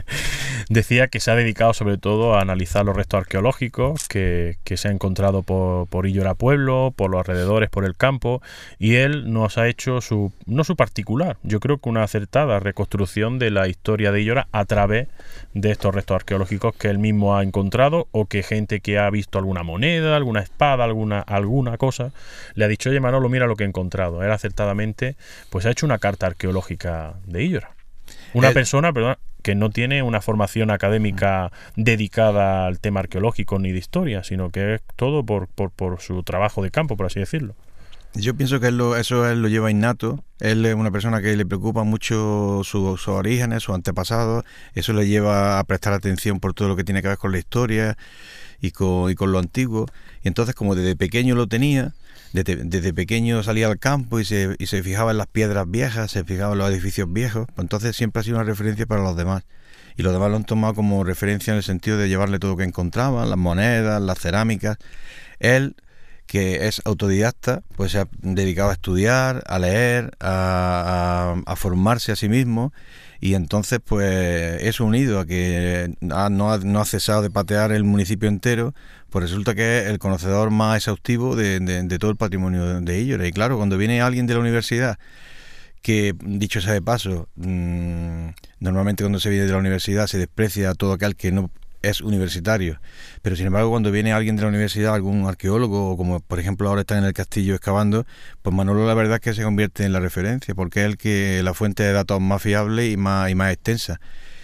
Decía que se ha dedicado sobre todo a analizar los restos arqueológicos que, que se ha encontrado por, por Illora Pueblo, por los alrededores, por el campo, y él nos ha hecho su, no su particular, yo creo que una acertada reconstrucción de la historia de Illora a través de estos restos arqueológicos que él mismo ha encontrado, o que gente que ha visto alguna moneda, alguna espada, alguna, alguna cosa, le ha dicho, oye Manolo, mira lo que he encontrado. Él acertadamente pues ha hecho una carta arqueológica de Illora. Una él, persona, perdón, que no tiene una formación académica dedicada al tema arqueológico ni de historia, sino que es todo por, por, por su trabajo de campo, por así decirlo. Yo pienso que él lo, eso él lo lleva innato. Él es una persona que le preocupa mucho sus su orígenes, sus antepasados. Eso le lleva a prestar atención por todo lo que tiene que ver con la historia y con, y con lo antiguo. Y entonces, como desde pequeño lo tenía, desde, desde pequeño salía al campo y se, y se fijaba en las piedras viejas, se fijaba en los edificios viejos, pues entonces siempre ha sido una referencia para los demás. Y los demás lo han tomado como referencia en el sentido de llevarle todo lo que encontraban, las monedas, las cerámicas. Él, que es autodidacta, pues se ha dedicado a estudiar, a leer, a, a, a formarse a sí mismo, y entonces pues eso unido a que ha, no, ha, no ha cesado de patear el municipio entero, pues resulta que es el conocedor más exhaustivo de, de, de todo el patrimonio de, de Illora. Y claro, cuando viene alguien de la universidad, que dicho sea de paso, mmm, normalmente cuando se viene de la universidad se desprecia a todo aquel que no es universitario, pero sin embargo cuando viene alguien de la universidad, algún arqueólogo, o como por ejemplo ahora están en el castillo excavando, pues Manolo la verdad es que se convierte en la referencia, porque es el que la fuente de datos más fiable y más, y más extensa,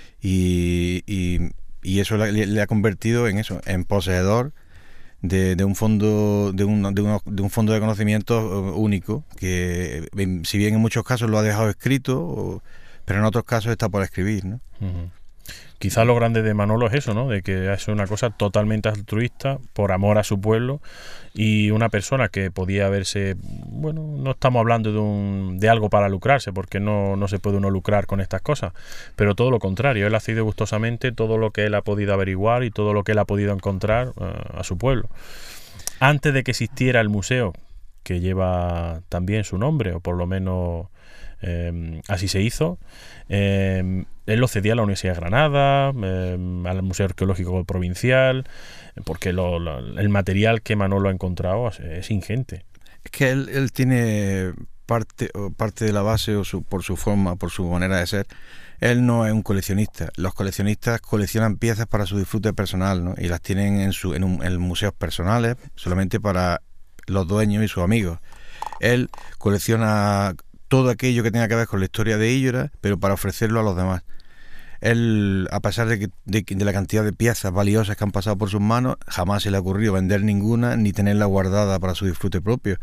y, y, y eso le, le ha convertido en eso, en poseedor de, de un fondo de un, de, uno, de un fondo de conocimiento único, que si bien en muchos casos lo ha dejado escrito, o, pero en otros casos está por escribir, ¿no? Uh-huh. Quizás lo grande de Manolo es eso, ¿no? De que es una cosa totalmente altruista, por amor a su pueblo, y una persona que podía verse, bueno, no estamos hablando de un de algo para lucrarse, porque no, no se puede uno lucrar con estas cosas, pero todo lo contrario, él ha sido gustosamente todo lo que él ha podido averiguar y todo lo que él ha podido encontrar uh, a su pueblo. Antes de que existiera el museo, que lleva también su nombre, o por lo menos eh, así se hizo, eh, él lo cedía a la Universidad de Granada, eh, al Museo Arqueológico Provincial, porque lo, lo, el material que Manolo ha encontrado es, es ingente. Es que él, él tiene parte, parte de la base, o su, por su forma, por su manera de ser. Él no es un coleccionista. Los coleccionistas coleccionan piezas para su disfrute personal, ¿no? Y las tienen en, su, en, un, en museos personales, solamente para los dueños y sus amigos. Él colecciona todo aquello que tenga que ver con la historia de Illora, pero para ofrecerlo a los demás. Él, a pesar de, que, de, de la cantidad de piezas valiosas que han pasado por sus manos, jamás se le ha ocurrido vender ninguna ni tenerla guardada para su disfrute propio.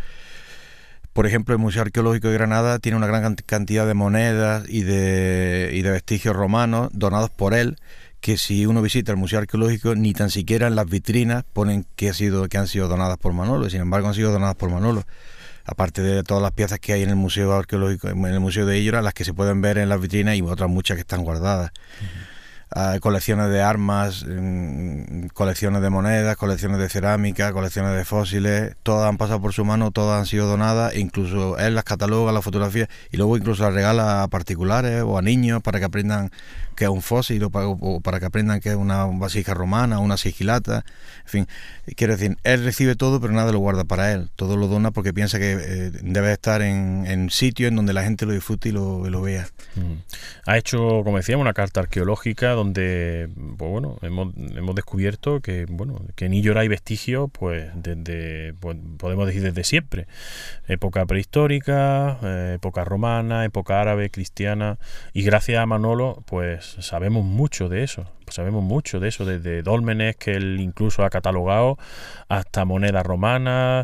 Por ejemplo, el Museo Arqueológico de Granada tiene una gran cantidad de monedas y de, y de vestigios romanos donados por él, que si uno visita el Museo Arqueológico, ni tan siquiera en las vitrinas ponen que, ha sido, que han sido donadas por Manolo, y sin embargo han sido donadas por Manolo. Aparte de todas las piezas que hay en el Museo Arqueológico, en el Museo de Illora, las que se pueden ver en las vitrinas y otras muchas que están guardadas. Uh-huh. Uh, colecciones de armas, um, colecciones de monedas, colecciones de cerámica, colecciones de fósiles, todas han pasado por su mano, todas han sido donadas, e incluso él las cataloga, las fotografía, y luego incluso las regala a particulares o a niños para que aprendan que es un fósil, o para, o para que aprendan que es una vasija romana, una sigilata, en fin, quiero decir, él recibe todo pero nada lo guarda para él, todo lo dona porque piensa que eh, debe estar en, en sitio en donde la gente lo disfrute y lo, lo vea. Mm. Ha hecho, como decíamos, una carta arqueológica donde, pues bueno, hemos, hemos descubierto que, bueno, que en Illora hay vestigios, pues desde, pues, podemos decir desde siempre, época prehistórica, eh, época romana, época árabe, cristiana, y gracias a Manolo, pues sabemos mucho de eso, sabemos mucho de eso, desde dólmenes que él incluso ha catalogado, hasta monedas romanas,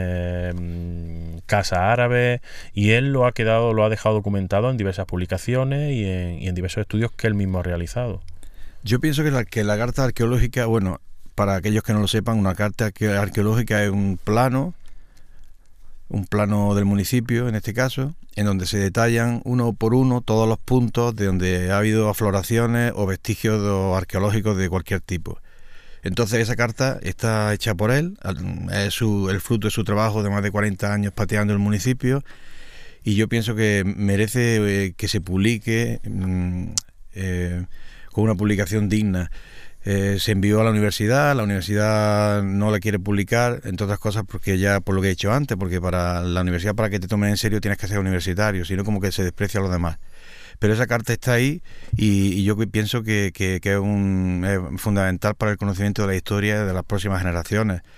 eh, casas árabes, y él lo ha quedado, lo ha dejado documentado en diversas publicaciones y en, y en diversos estudios que él mismo ha realizado. Yo pienso que la, que la carta arqueológica, bueno, para aquellos que no lo sepan, una carta arqueológica es un plano, un plano del municipio en este caso, en donde se detallan uno por uno todos los puntos de donde ha habido afloraciones o vestigios arqueológicos de cualquier tipo. Entonces esa carta está hecha por él, es su, el fruto de su trabajo de más de cuarenta años pateando el municipio, y yo pienso que merece eh, que se publique eh, con una publicación digna. Eh, se envió a la universidad, la universidad no la quiere publicar, entre otras cosas porque ya, por lo que he dicho antes, porque para la universidad, para que te tomen en serio, tienes que ser universitario, sino como que se desprecia a los demás. Pero esa carta está ahí y, y yo pienso que, que, que es, un, es fundamental para el conocimiento de la historia de las próximas generaciones.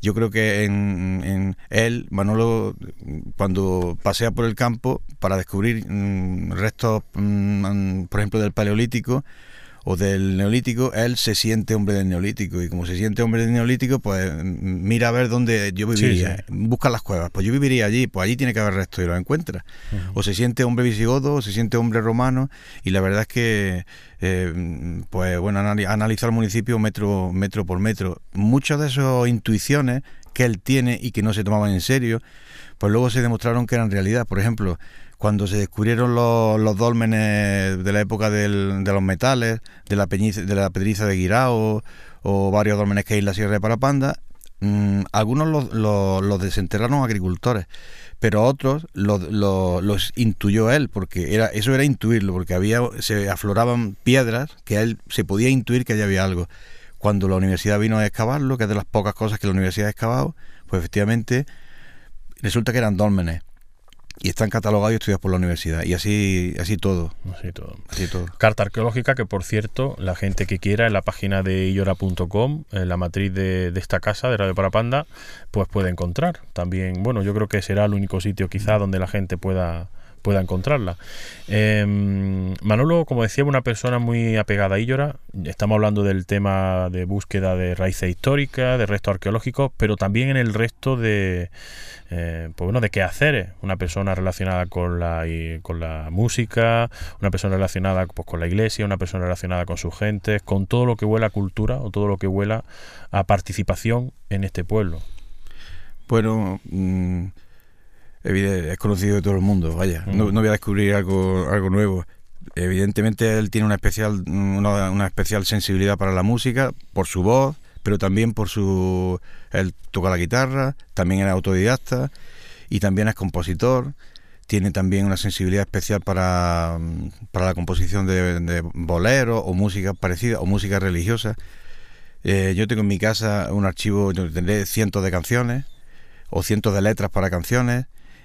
yo creo que en, en él, Manolo, cuando pasea por el campo para descubrir mmm, restos, mmm, por ejemplo, del Paleolítico o del Neolítico, él se siente hombre del Neolítico, y como se siente hombre del Neolítico, pues mira a ver dónde yo viviría, sí, sí. busca las cuevas, pues yo viviría allí, pues allí tiene que haber restos y los encuentra. Uh-huh. O se siente hombre visigodo, o se siente hombre romano, y la verdad es que eh, pues bueno, anal- analizar el municipio metro, metro por metro, muchas de esas intuiciones que él tiene y que no se tomaban en serio, pues luego se demostraron que eran realidad. Por ejemplo, cuando se descubrieron los, los dólmenes de la época del, de los metales, de la, peñiza, de la pedriza de Guirao, o varios dólmenes que hay en la Sierra de Parapanda, mmm, algunos los, los, los desenterraron agricultores, pero otros los, los, los intuyó él, porque era eso era intuirlo, porque había se afloraban piedras que él se podía intuir que allí había algo. Cuando la universidad vino a excavarlo, que es de las pocas cosas que la universidad ha excavado, pues efectivamente resulta que eran dólmenes. Y están catalogados y estudiados por la universidad. Y así así todo. Así todo. Así todo. Carta arqueológica que, por cierto, la gente que quiera, en la página de illora punto com, en la matriz de, de esta casa, de Radio Parapanda, pues puede encontrar. También, bueno, yo creo que será el único sitio quizá donde la gente pueda pueda encontrarla. Eh, Manolo, como decía, una persona muy apegada a Illora. Estamos hablando del tema de búsqueda de raíces históricas, de restos arqueológicos, pero también en el resto de eh, pues bueno, de quehaceres. Una persona relacionada con la y, con la música, una persona relacionada pues con la iglesia, una persona relacionada con sus gentes, con todo lo que huela a cultura o todo lo que huela a participación en este pueblo. Bueno, mmm... es conocido de todo el mundo, vaya, mm. no, no voy a descubrir algo algo nuevo. Evidentemente él tiene una especial una, una especial sensibilidad para la música, por su voz, pero también por su... él toca la guitarra, también era autodidacta y también es compositor. Tiene también una sensibilidad especial para, para la composición de, de boleros o música parecida o música religiosa. Eh, yo tengo en mi casa un archivo donde tendré cientos de canciones o cientos de letras para canciones.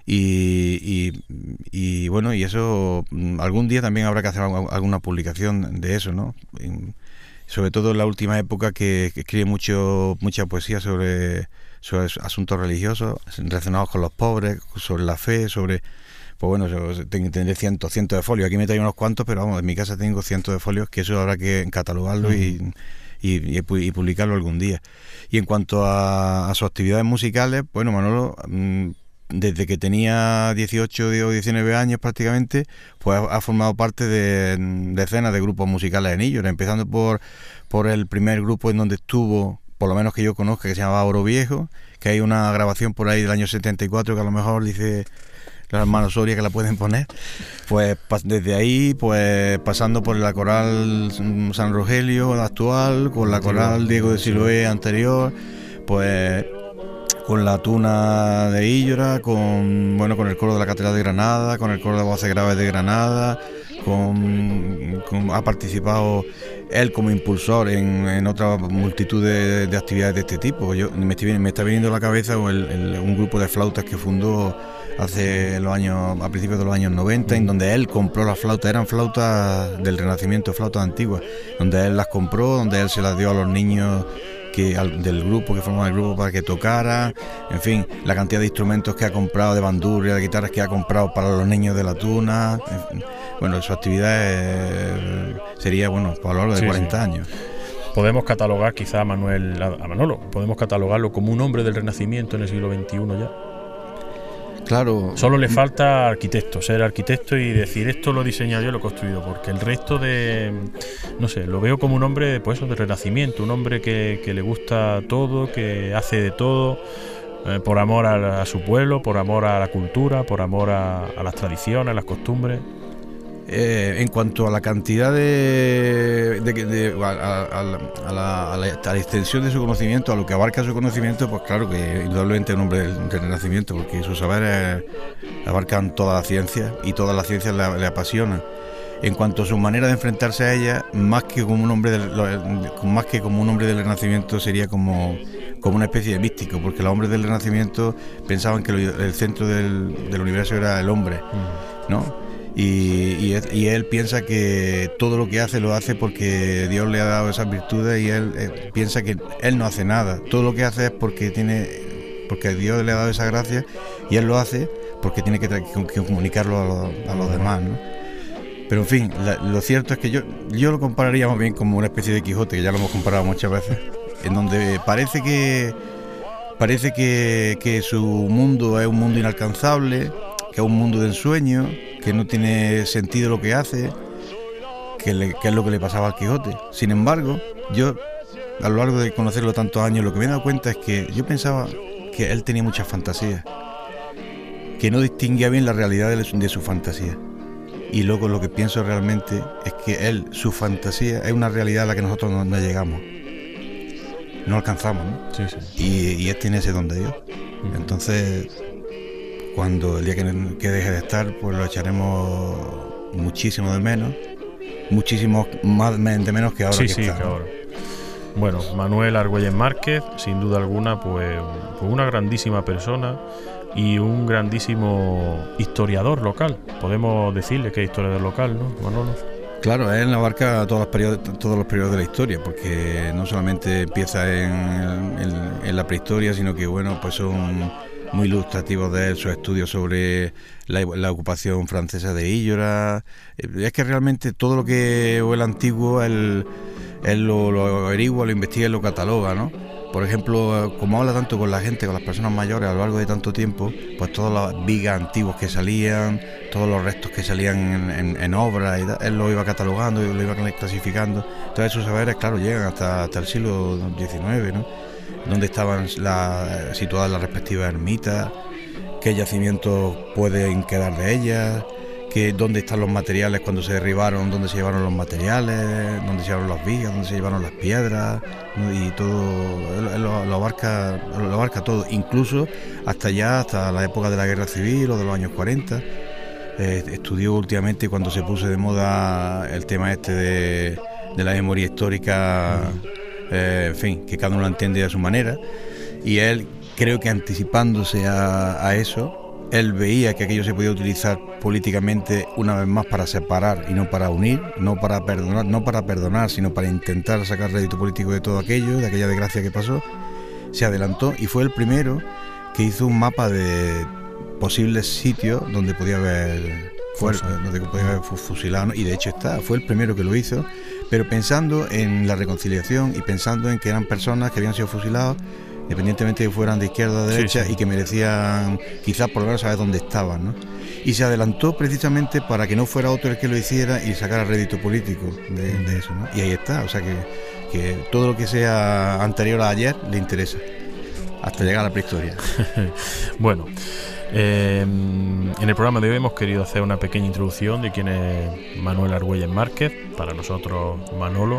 Y, y, y bueno, y eso algún día también habrá que hacer alguna publicación de eso, ¿no? Y sobre todo en la última época, que, que escribe mucho mucha poesía sobre, sobre asuntos religiosos relacionados con los pobres, sobre la fe, sobre... Pues bueno, tendré cientos, cientos de folios. Aquí me traigo unos cuantos, pero vamos, en mi casa tengo cientos de folios, que eso habrá que catalogarlo y, y, y publicarlo algún día. Y en cuanto a, a sus actividades musicales, bueno, Manolo... Mmm, desde que tenía dieciocho o diecinueve años prácticamente, pues ha formado parte de decenas de grupos musicales en Illora, empezando por, por el primer grupo en donde estuvo, por lo menos que yo conozca, que se llamaba Oro Viejo, que hay una grabación por ahí del año setenta y cuatro que a lo mejor dice los hermanos Soria que la pueden poner. Pues desde ahí, pues pasando por la coral San Rogelio actual, con la coral Diego de Siloé anterior, pues... con la Tuna de Illora, con bueno con el coro de la Catedral de Granada, con el coro de voces graves de Granada, con, con ha participado él como impulsor en, en otra multitud de, de actividades de este tipo. Yo me, estoy, me está viniendo a la cabeza el, el, un grupo de flautas que fundó hace los años, a principios de los años noventa, en donde él compró las flautas, eran flautas del Renacimiento, flautas antiguas, donde él las compró, donde él se las dio a los niños que al, del grupo, que formaban el grupo, para que tocara, en fin, la cantidad de instrumentos que ha comprado, de bandurria, de guitarras que ha comprado para los niños de la Tuna. En fin, bueno, su actividad es, sería, bueno, a lo largo de sí, cuarenta sí. años. Podemos catalogar quizá a Manuel, a Manolo, podemos catalogarlo como un hombre del Renacimiento en el siglo veintiuno ya. Claro. Solo le falta arquitecto, ser arquitecto y decir esto lo he diseñado yo, lo he construido, porque el resto de, no sé, lo veo como un hombre, pues eso, de renacimiento, un hombre que, que le gusta todo, que hace de todo, eh, por amor a, a su pueblo, por amor a la cultura, por amor a, a las tradiciones, a las costumbres. Eh, en cuanto a la cantidad de, de, de a, a, a, la, a, la, a la extensión de su conocimiento, a lo que abarca su conocimiento, pues claro que indudablemente es un hombre del, del Renacimiento, porque sus saberes abarcan toda la ciencia y todas las ciencias le, le apasionan. En cuanto a su manera de enfrentarse a ella, más que como un hombre del, más que como un hombre del Renacimiento, sería como, como una especie de místico, porque los hombres del Renacimiento pensaban que el centro del, del universo era el hombre, ¿no? Y, y, él, y él piensa que todo lo que hace lo hace porque Dios le ha dado esas virtudes, y él eh, piensa que él no hace nada. Todo lo que hace es porque tiene, porque Dios le ha dado esa gracia, y él lo hace porque tiene que, tra- que comunicarlo a los, a los demás, ¿no? Pero en fin, la, lo cierto es que yo, yo lo compararía más bien como una especie de Quijote, que ya lo hemos comparado muchas veces, en donde parece que parece que, que su mundo es un mundo inalcanzable, que es un mundo de ensueño, que no tiene sentido lo que hace, que, le, que es lo que le pasaba al Quijote. Sin embargo, yo, a lo largo de conocerlo tantos años, lo que me he dado cuenta es que yo pensaba que él tenía muchas fantasías, que no distinguía bien la realidad de, de su fantasía. Y luego lo que pienso realmente es que él, su fantasía, es una realidad a la que nosotros no, no llegamos, no alcanzamos, ¿no? Sí, sí. Y, y él tiene ese don de Dios. Entonces, cuando el día que, que deje de estar, pues lo echaremos muchísimo de menos, muchísimo más de menos que ahora Sí, que sí, está, que ¿no? ahora. Bueno, Manuel Argüelles Márquez, sin duda alguna, pues, pues una grandísima persona y un grandísimo historiador local. Podemos decirle que es historiador local, ¿no, Manolo? Claro, él abarca todos los periodos, todos los periodos de la historia, porque no solamente empieza en, en, en la prehistoria, sino que bueno, pues son muy ilustrativos de él sus estudios sobre la, la ocupación francesa de Íllora. Es que realmente todo lo que o el antiguo, él, él lo, lo averigua, lo investiga y lo cataloga, ¿no? Por ejemplo, como habla tanto con la gente, con las personas mayores a lo largo de tanto tiempo, pues todas las vigas antiguas que salían, todos los restos que salían en, en, en obras, y tal, él lo iba catalogando y lo iba clasificando. Todos esos saberes, claro, llegan hasta, hasta el siglo diecinueve, ¿no? Donde estaban la, situadas las respectivas ermitas, qué yacimientos pueden quedar de ellas, que dónde están los materiales cuando se derribaron, dónde se llevaron los materiales, dónde se llevaron las vigas, dónde se llevaron las piedras, ¿no? Y todo él, lo, lo abarca lo abarca todo, incluso hasta ya, hasta la época de la guerra civil o de los años cuarenta. Eh, estudió últimamente cuando se puso de moda el tema este de, de la memoria histórica, eh, en fin, que cada uno la entiende a su manera, y él, creo que anticipándose a, a eso, él veía que aquello se podía utilizar políticamente una vez más para separar y no para unir, no para perdonar, no para perdonar, sino para intentar sacar rédito político de todo aquello, de aquella desgracia que pasó. Se adelantó y fue el primero que hizo un mapa de posibles sitios donde podía haber fuerza, donde podía haber fusilado, y de hecho está, fue el primero que lo hizo, pero pensando en la reconciliación y pensando en que eran personas que habían sido fusilados, independientemente de que fueran de izquierda o de derecha, sí, sí, y que merecían quizás por lo menos saber dónde estaban, ¿no? Y se adelantó precisamente para que no fuera otro el que lo hiciera y sacara rédito político de, de eso, ¿no? Y ahí está, o sea que, que todo lo que sea anterior a ayer le interesa, hasta llegar a la prehistoria. Bueno, eh, en el programa de hoy hemos querido hacer una pequeña introducción de quién es Manuel Argüelles Márquez, para nosotros Manolo.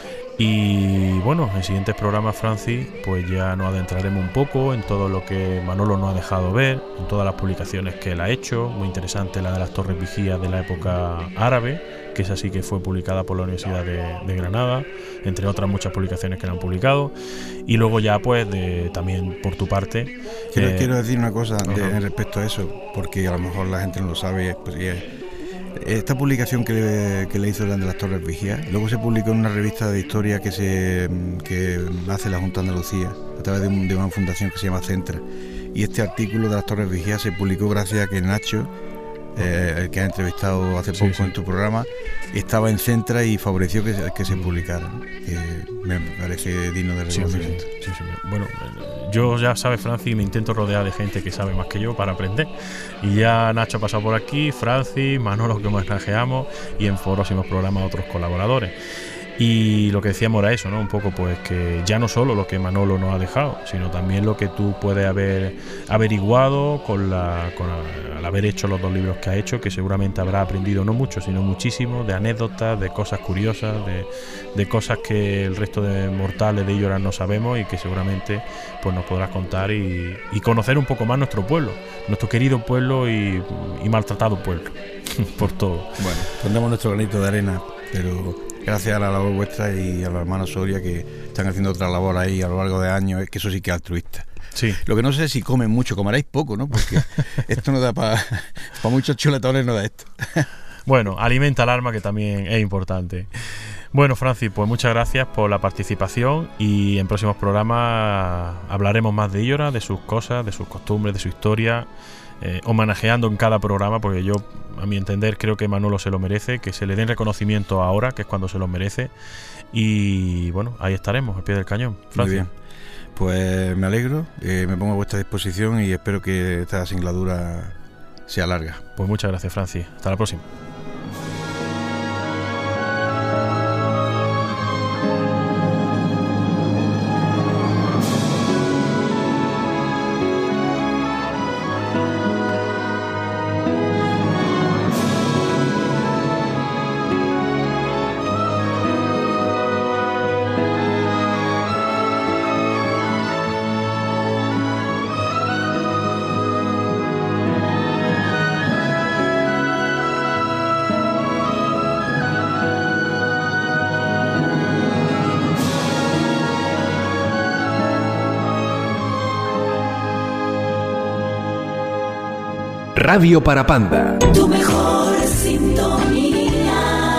Y bueno, en siguientes programas, Francis, pues ya nos adentraremos un poco en todo lo que Manolo nos ha dejado ver, en todas las publicaciones que él ha hecho. Muy interesante la de las Torres Vigías de la época árabe, que es así, que fue publicada por la Universidad de, de Granada, entre otras muchas publicaciones que le han publicado. Y luego ya pues de, también por tu parte... Quiero, eh, quiero decir una cosa de, uh-huh. respecto a eso, porque a lo mejor la gente no lo sabe, pues, y es, esta publicación que le, que le hizo de las Torres Vigías, luego se publicó en una revista de historia que se que hace la Junta de Andalucía a través de, un, de una fundación que se llama Centra, y este artículo de las Torres Vigías se publicó gracias a que Nacho, eh, el que has entrevistado hace poco, sí, sí, en tu programa, estaba en Centra y favoreció que, que se publicara, que me parece digno de reconocimiento. Sí, sí, sí, sí. Bueno, yo, ya sabes, Francis, me intento rodear de gente que sabe más que yo para aprender, y ya Nacho ha pasado por aquí, Francis, Manolo, que homenajeamos, y en próximos programas otros colaboradores. Y lo que decíamos era eso, ¿no? Un poco pues que ya no solo lo que Manolo nos ha dejado, sino también lo que tú puedes haber averiguado con, la, con la, al haber hecho los dos libros que ha hecho, que seguramente habrá aprendido no mucho, sino muchísimo, de anécdotas, de cosas curiosas, de, de cosas que el resto de mortales de Íllora no sabemos, y que seguramente pues nos podrás contar y, y conocer un poco más nuestro pueblo, nuestro querido pueblo y, y maltratado pueblo, por todo. Bueno, pondremos nuestro granito de arena, pero... gracias a la labor vuestra y a los hermanos Soria, que están haciendo otra labor ahí a lo largo de años, que eso sí que es altruista. Sí. Lo que no sé es si comen mucho, comeréis poco, ¿no? Porque esto no da para pa muchos chuletones, no da esto. Bueno, alimenta el alma, que también es importante. Bueno, Francis, pues muchas gracias por la participación y en próximos programas hablaremos más de Illora, de sus cosas, de sus costumbres, de su historia, eh, homenajeando en cada programa, porque yo, a mi entender, creo que Manolo se lo merece, que se le den reconocimiento ahora, que es cuando se lo merece. Y bueno, ahí estaremos, al pie del cañón. Francis. Muy bien. Pues me alegro, eh, me pongo a vuestra disposición y espero que esta singladura sea larga. Pues muchas gracias, Francis. Hasta la próxima. Radio Parapanda. Tu mejor sintonía.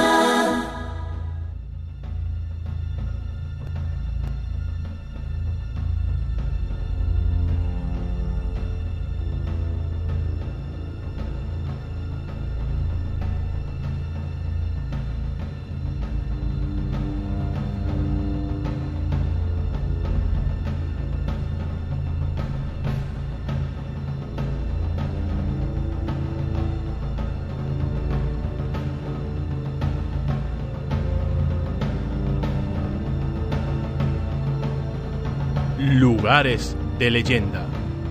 Lugares de leyenda.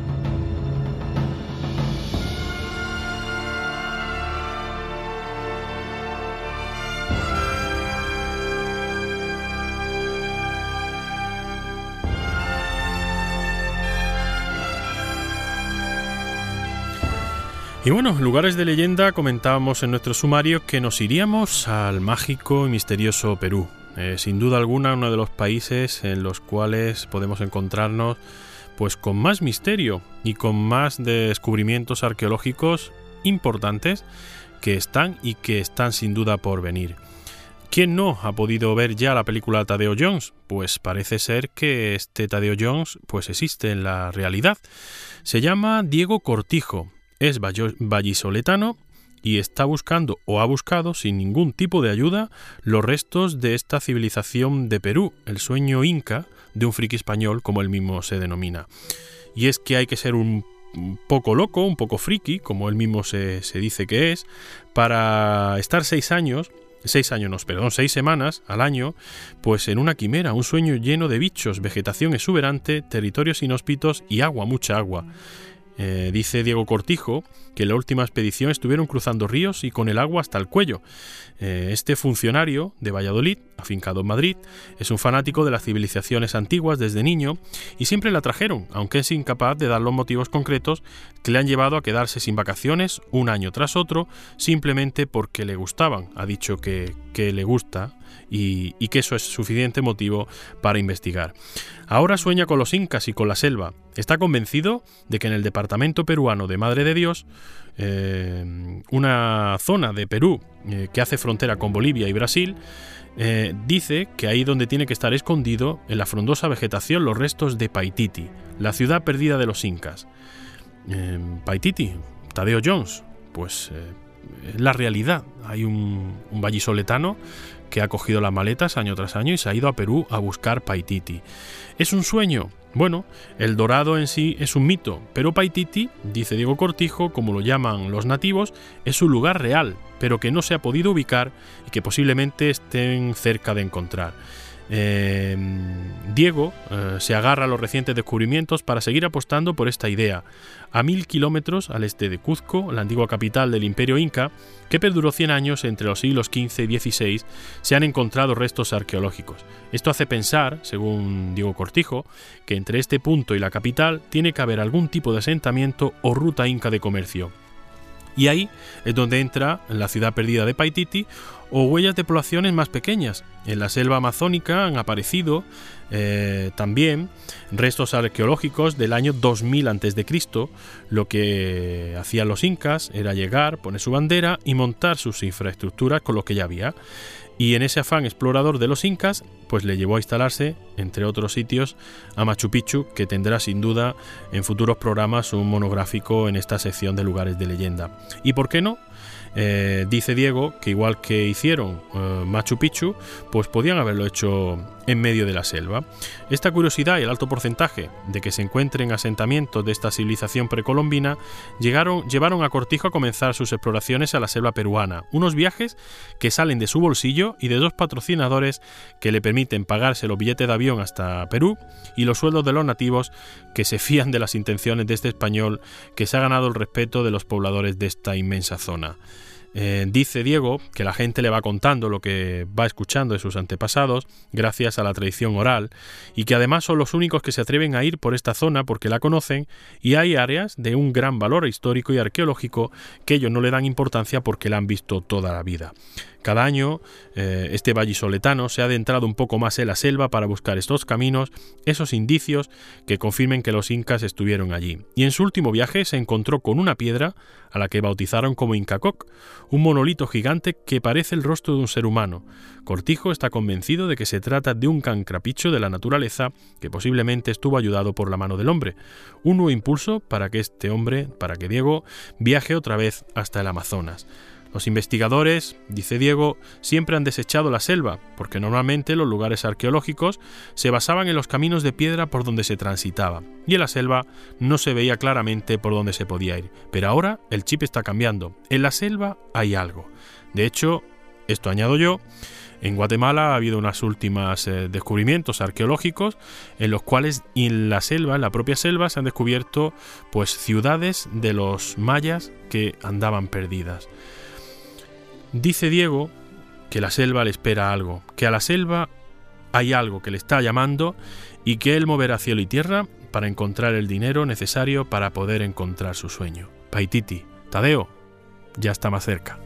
Y bueno, lugares de leyenda, comentábamos en nuestro sumario que nos iríamos al mágico y misterioso Perú. Eh, sin duda alguna, uno de los países en los cuales podemos encontrarnos pues con más misterio y con más descubrimientos arqueológicos importantes que están y que están sin duda por venir. ¿Quién no ha podido ver ya la película Tadeo Jones? Pues parece ser que este Tadeo Jones pues existe en la realidad. Se llama Diego Cortijo, es vallisoletano y está buscando o ha buscado sin ningún tipo de ayuda los restos de esta civilización de Perú, el sueño inca de un friki español, como él mismo se denomina. Y es que hay que ser un poco loco, un poco friki, como él mismo se, se dice que es, para estar seis años, seis años no, perdón, seis semanas al año, pues en una quimera, un sueño lleno de bichos, vegetación exuberante, territorios inhóspitos y agua, mucha agua. Eh, dice Diego Cortijo que en la última expedición estuvieron cruzando ríos y con el agua hasta el cuello. Eh, este funcionario de Valladolid, afincado en Madrid, es un fanático de las civilizaciones antiguas desde niño y siempre la trajeron, aunque es incapaz de dar los motivos concretos que le han llevado a quedarse sin vacaciones un año tras otro, simplemente porque le gustaban. Ha dicho que, que le gusta y, y que eso es suficiente motivo para investigar. Ahora sueña con los incas y con la selva. Está convencido de que en el departamento peruano de Madre de Dios, eh, una zona de Perú eh, que hace frontera con Bolivia y Brasil, eh, dice que ahí donde tiene que estar escondido, en la frondosa vegetación, los restos de Paititi, la ciudad perdida de los incas. Eh, Paititi, Tadeo Jones, pues eh, es la realidad. Hay un, un vallisoletano que ha cogido las maletas año tras año y se ha ido a Perú a buscar Paititi. ¿Es un sueño? Bueno, el dorado en sí es un mito, pero Paititi, dice Diego Cortijo, como lo llaman los nativos, es un lugar real, pero que no se ha podido ubicar y que posiblemente estén cerca de encontrar. Eh, Diego eh, se agarra a los recientes descubrimientos para seguir apostando por esta idea. A mil kilómetros al este de Cuzco, la antigua capital del Imperio Inca, que perduró cien años entre los siglos quince y dieciséis, se han encontrado restos arqueológicos. Esto hace pensar, según Diego Cortijo, que entre este punto y la capital tiene que haber algún tipo de asentamiento o ruta inca de comercio. Y ahí es donde entra la ciudad perdida de Paititi o huellas de poblaciones más pequeñas. En la selva amazónica han aparecido eh, también restos arqueológicos del año dos mil antes de Cristo. Lo que hacían los incas era llegar, poner su bandera y montar sus infraestructuras con lo que ya había. Y en ese afán explorador de los incas, pues le llevó a instalarse, entre otros sitios, a Machu Picchu, que tendrá sin duda en futuros programas un monográfico en esta sección de lugares de leyenda. ¿Y por qué no? Eh, dice Diego que igual que hicieron eh, Machu Picchu, pues podían haberlo hecho en medio de la selva. Esta curiosidad y el alto porcentaje de que se encuentren asentamientos de esta civilización precolombina llegaron, llevaron a Cortijo a comenzar sus exploraciones a la selva peruana, unos viajes que salen de su bolsillo y de dos patrocinadores que le permiten pagarse los billetes de avión hasta Perú y los sueldos de los nativos que se fían de las intenciones de este español que se ha ganado el respeto de los pobladores de esta inmensa zona. Eh, dice Diego que la gente le va contando lo que va escuchando de sus antepasados gracias a la tradición oral y que además son los únicos que se atreven a ir por esta zona porque la conocen y hay áreas de un gran valor histórico y arqueológico que ellos no le dan importancia porque la han visto toda la vida. Cada año eh, este vallisoletano se ha adentrado un poco más en la selva para buscar estos caminos, esos indicios que confirmen que los incas estuvieron allí. Y en su último viaje se encontró con una piedra a la que bautizaron como Incacoc, un monolito gigante que parece el rostro de un ser humano. Cortijo está convencido de que se trata de un cancrapicho de la naturaleza que posiblemente estuvo ayudado por la mano del hombre. Un nuevo impulso para que este hombre, para que Diego, viaje otra vez hasta el Amazonas. Los investigadores, dice Diego, siempre han desechado la selva, porque normalmente los lugares arqueológicos se basaban en los caminos de piedra por donde se transitaba, y en la selva no se veía claramente por dónde se podía ir. Pero ahora el chip está cambiando. En la selva hay algo. De hecho, esto añado yo, en Guatemala ha habido unos últimos eh, descubrimientos arqueológicos en los cuales en la selva, en la propia selva, se han descubierto pues ciudades de los mayas que andaban perdidas. Dice Diego que la selva le espera algo, que a la selva hay algo que le está llamando y que él moverá cielo y tierra para encontrar el dinero necesario para poder encontrar su sueño. Paititi, Tadeo, ya está más cerca.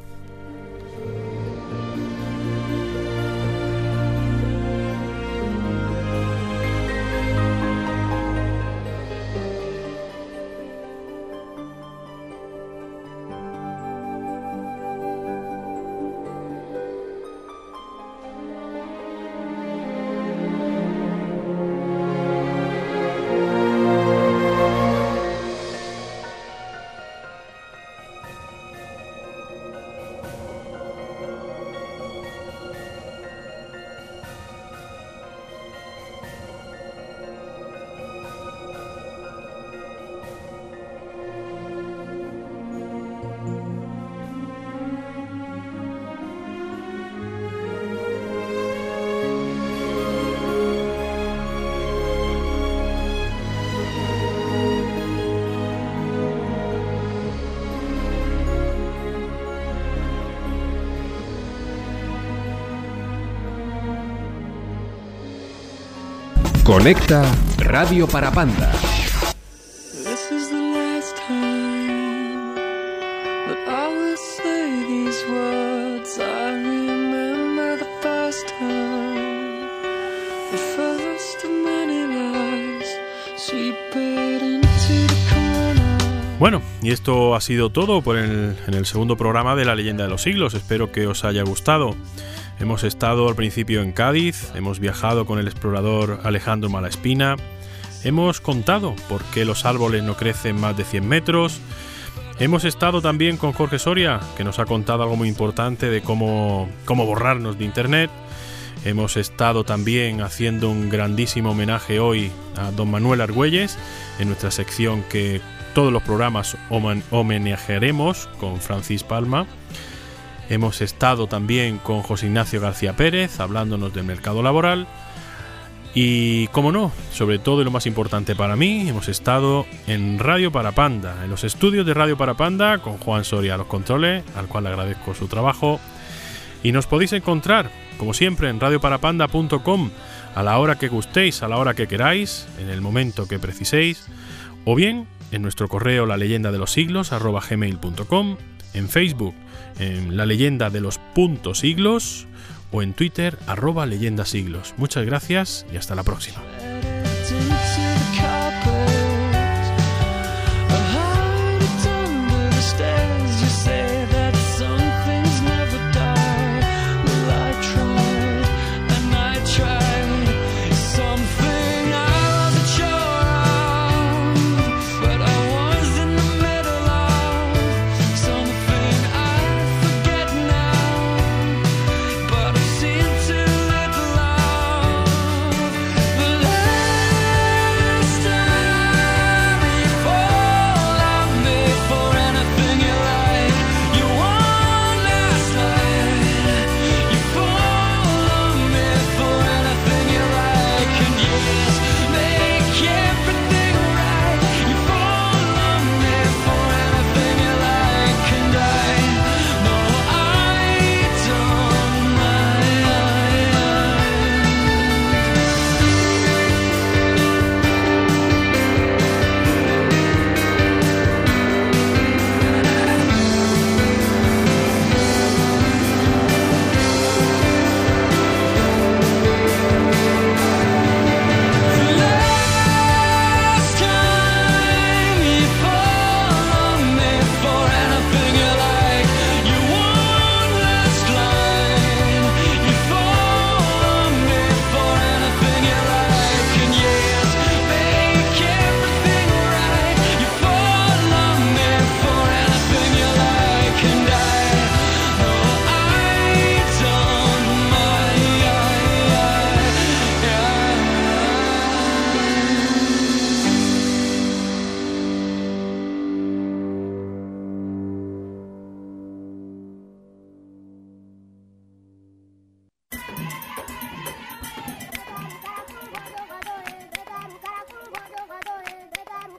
Conecta Radio Parapanda. This is the last time that I will say these words. I remember the first time, the first of many lies seeped into the corner. Bueno, y esto ha sido todo por el, en el segundo programa de La Leyenda de los Siglos. Espero que os haya gustado. Hemos estado al principio en Cádiz, hemos viajado con el explorador Alejandro Malaspina, hemos contado por qué los árboles no crecen más de cien metros, hemos estado también con Jorge Soria, que nos ha contado algo muy importante de cómo, cómo borrarnos de internet, hemos estado también haciendo un grandísimo homenaje hoy a don Manuel Argüelles, en nuestra sección que todos los programas homenajearemos con Francis Palma. Hemos estado también con José Ignacio García Pérez, hablándonos del mercado laboral. Y, como no, sobre todo y lo más importante para mí, hemos estado en Radio Parapanda, en los estudios de Radio Parapanda, con Juan Soria a los controles, al cual le agradezco su trabajo. Y nos podéis encontrar, como siempre, en radio parapanda punto com, a la hora que gustéis, a la hora que queráis, en el momento que preciséis, o bien en nuestro correo la leyenda de los siglos arroba gmail punto com, en Facebook, en La Leyenda de los Puntos Siglos, o en Twitter, arroba leyendasiglos. Muchas gracias y hasta la próxima.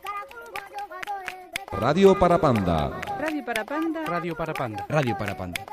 Radio para Panda. Radio para Panda. Radio para Panda. Radio para Panda.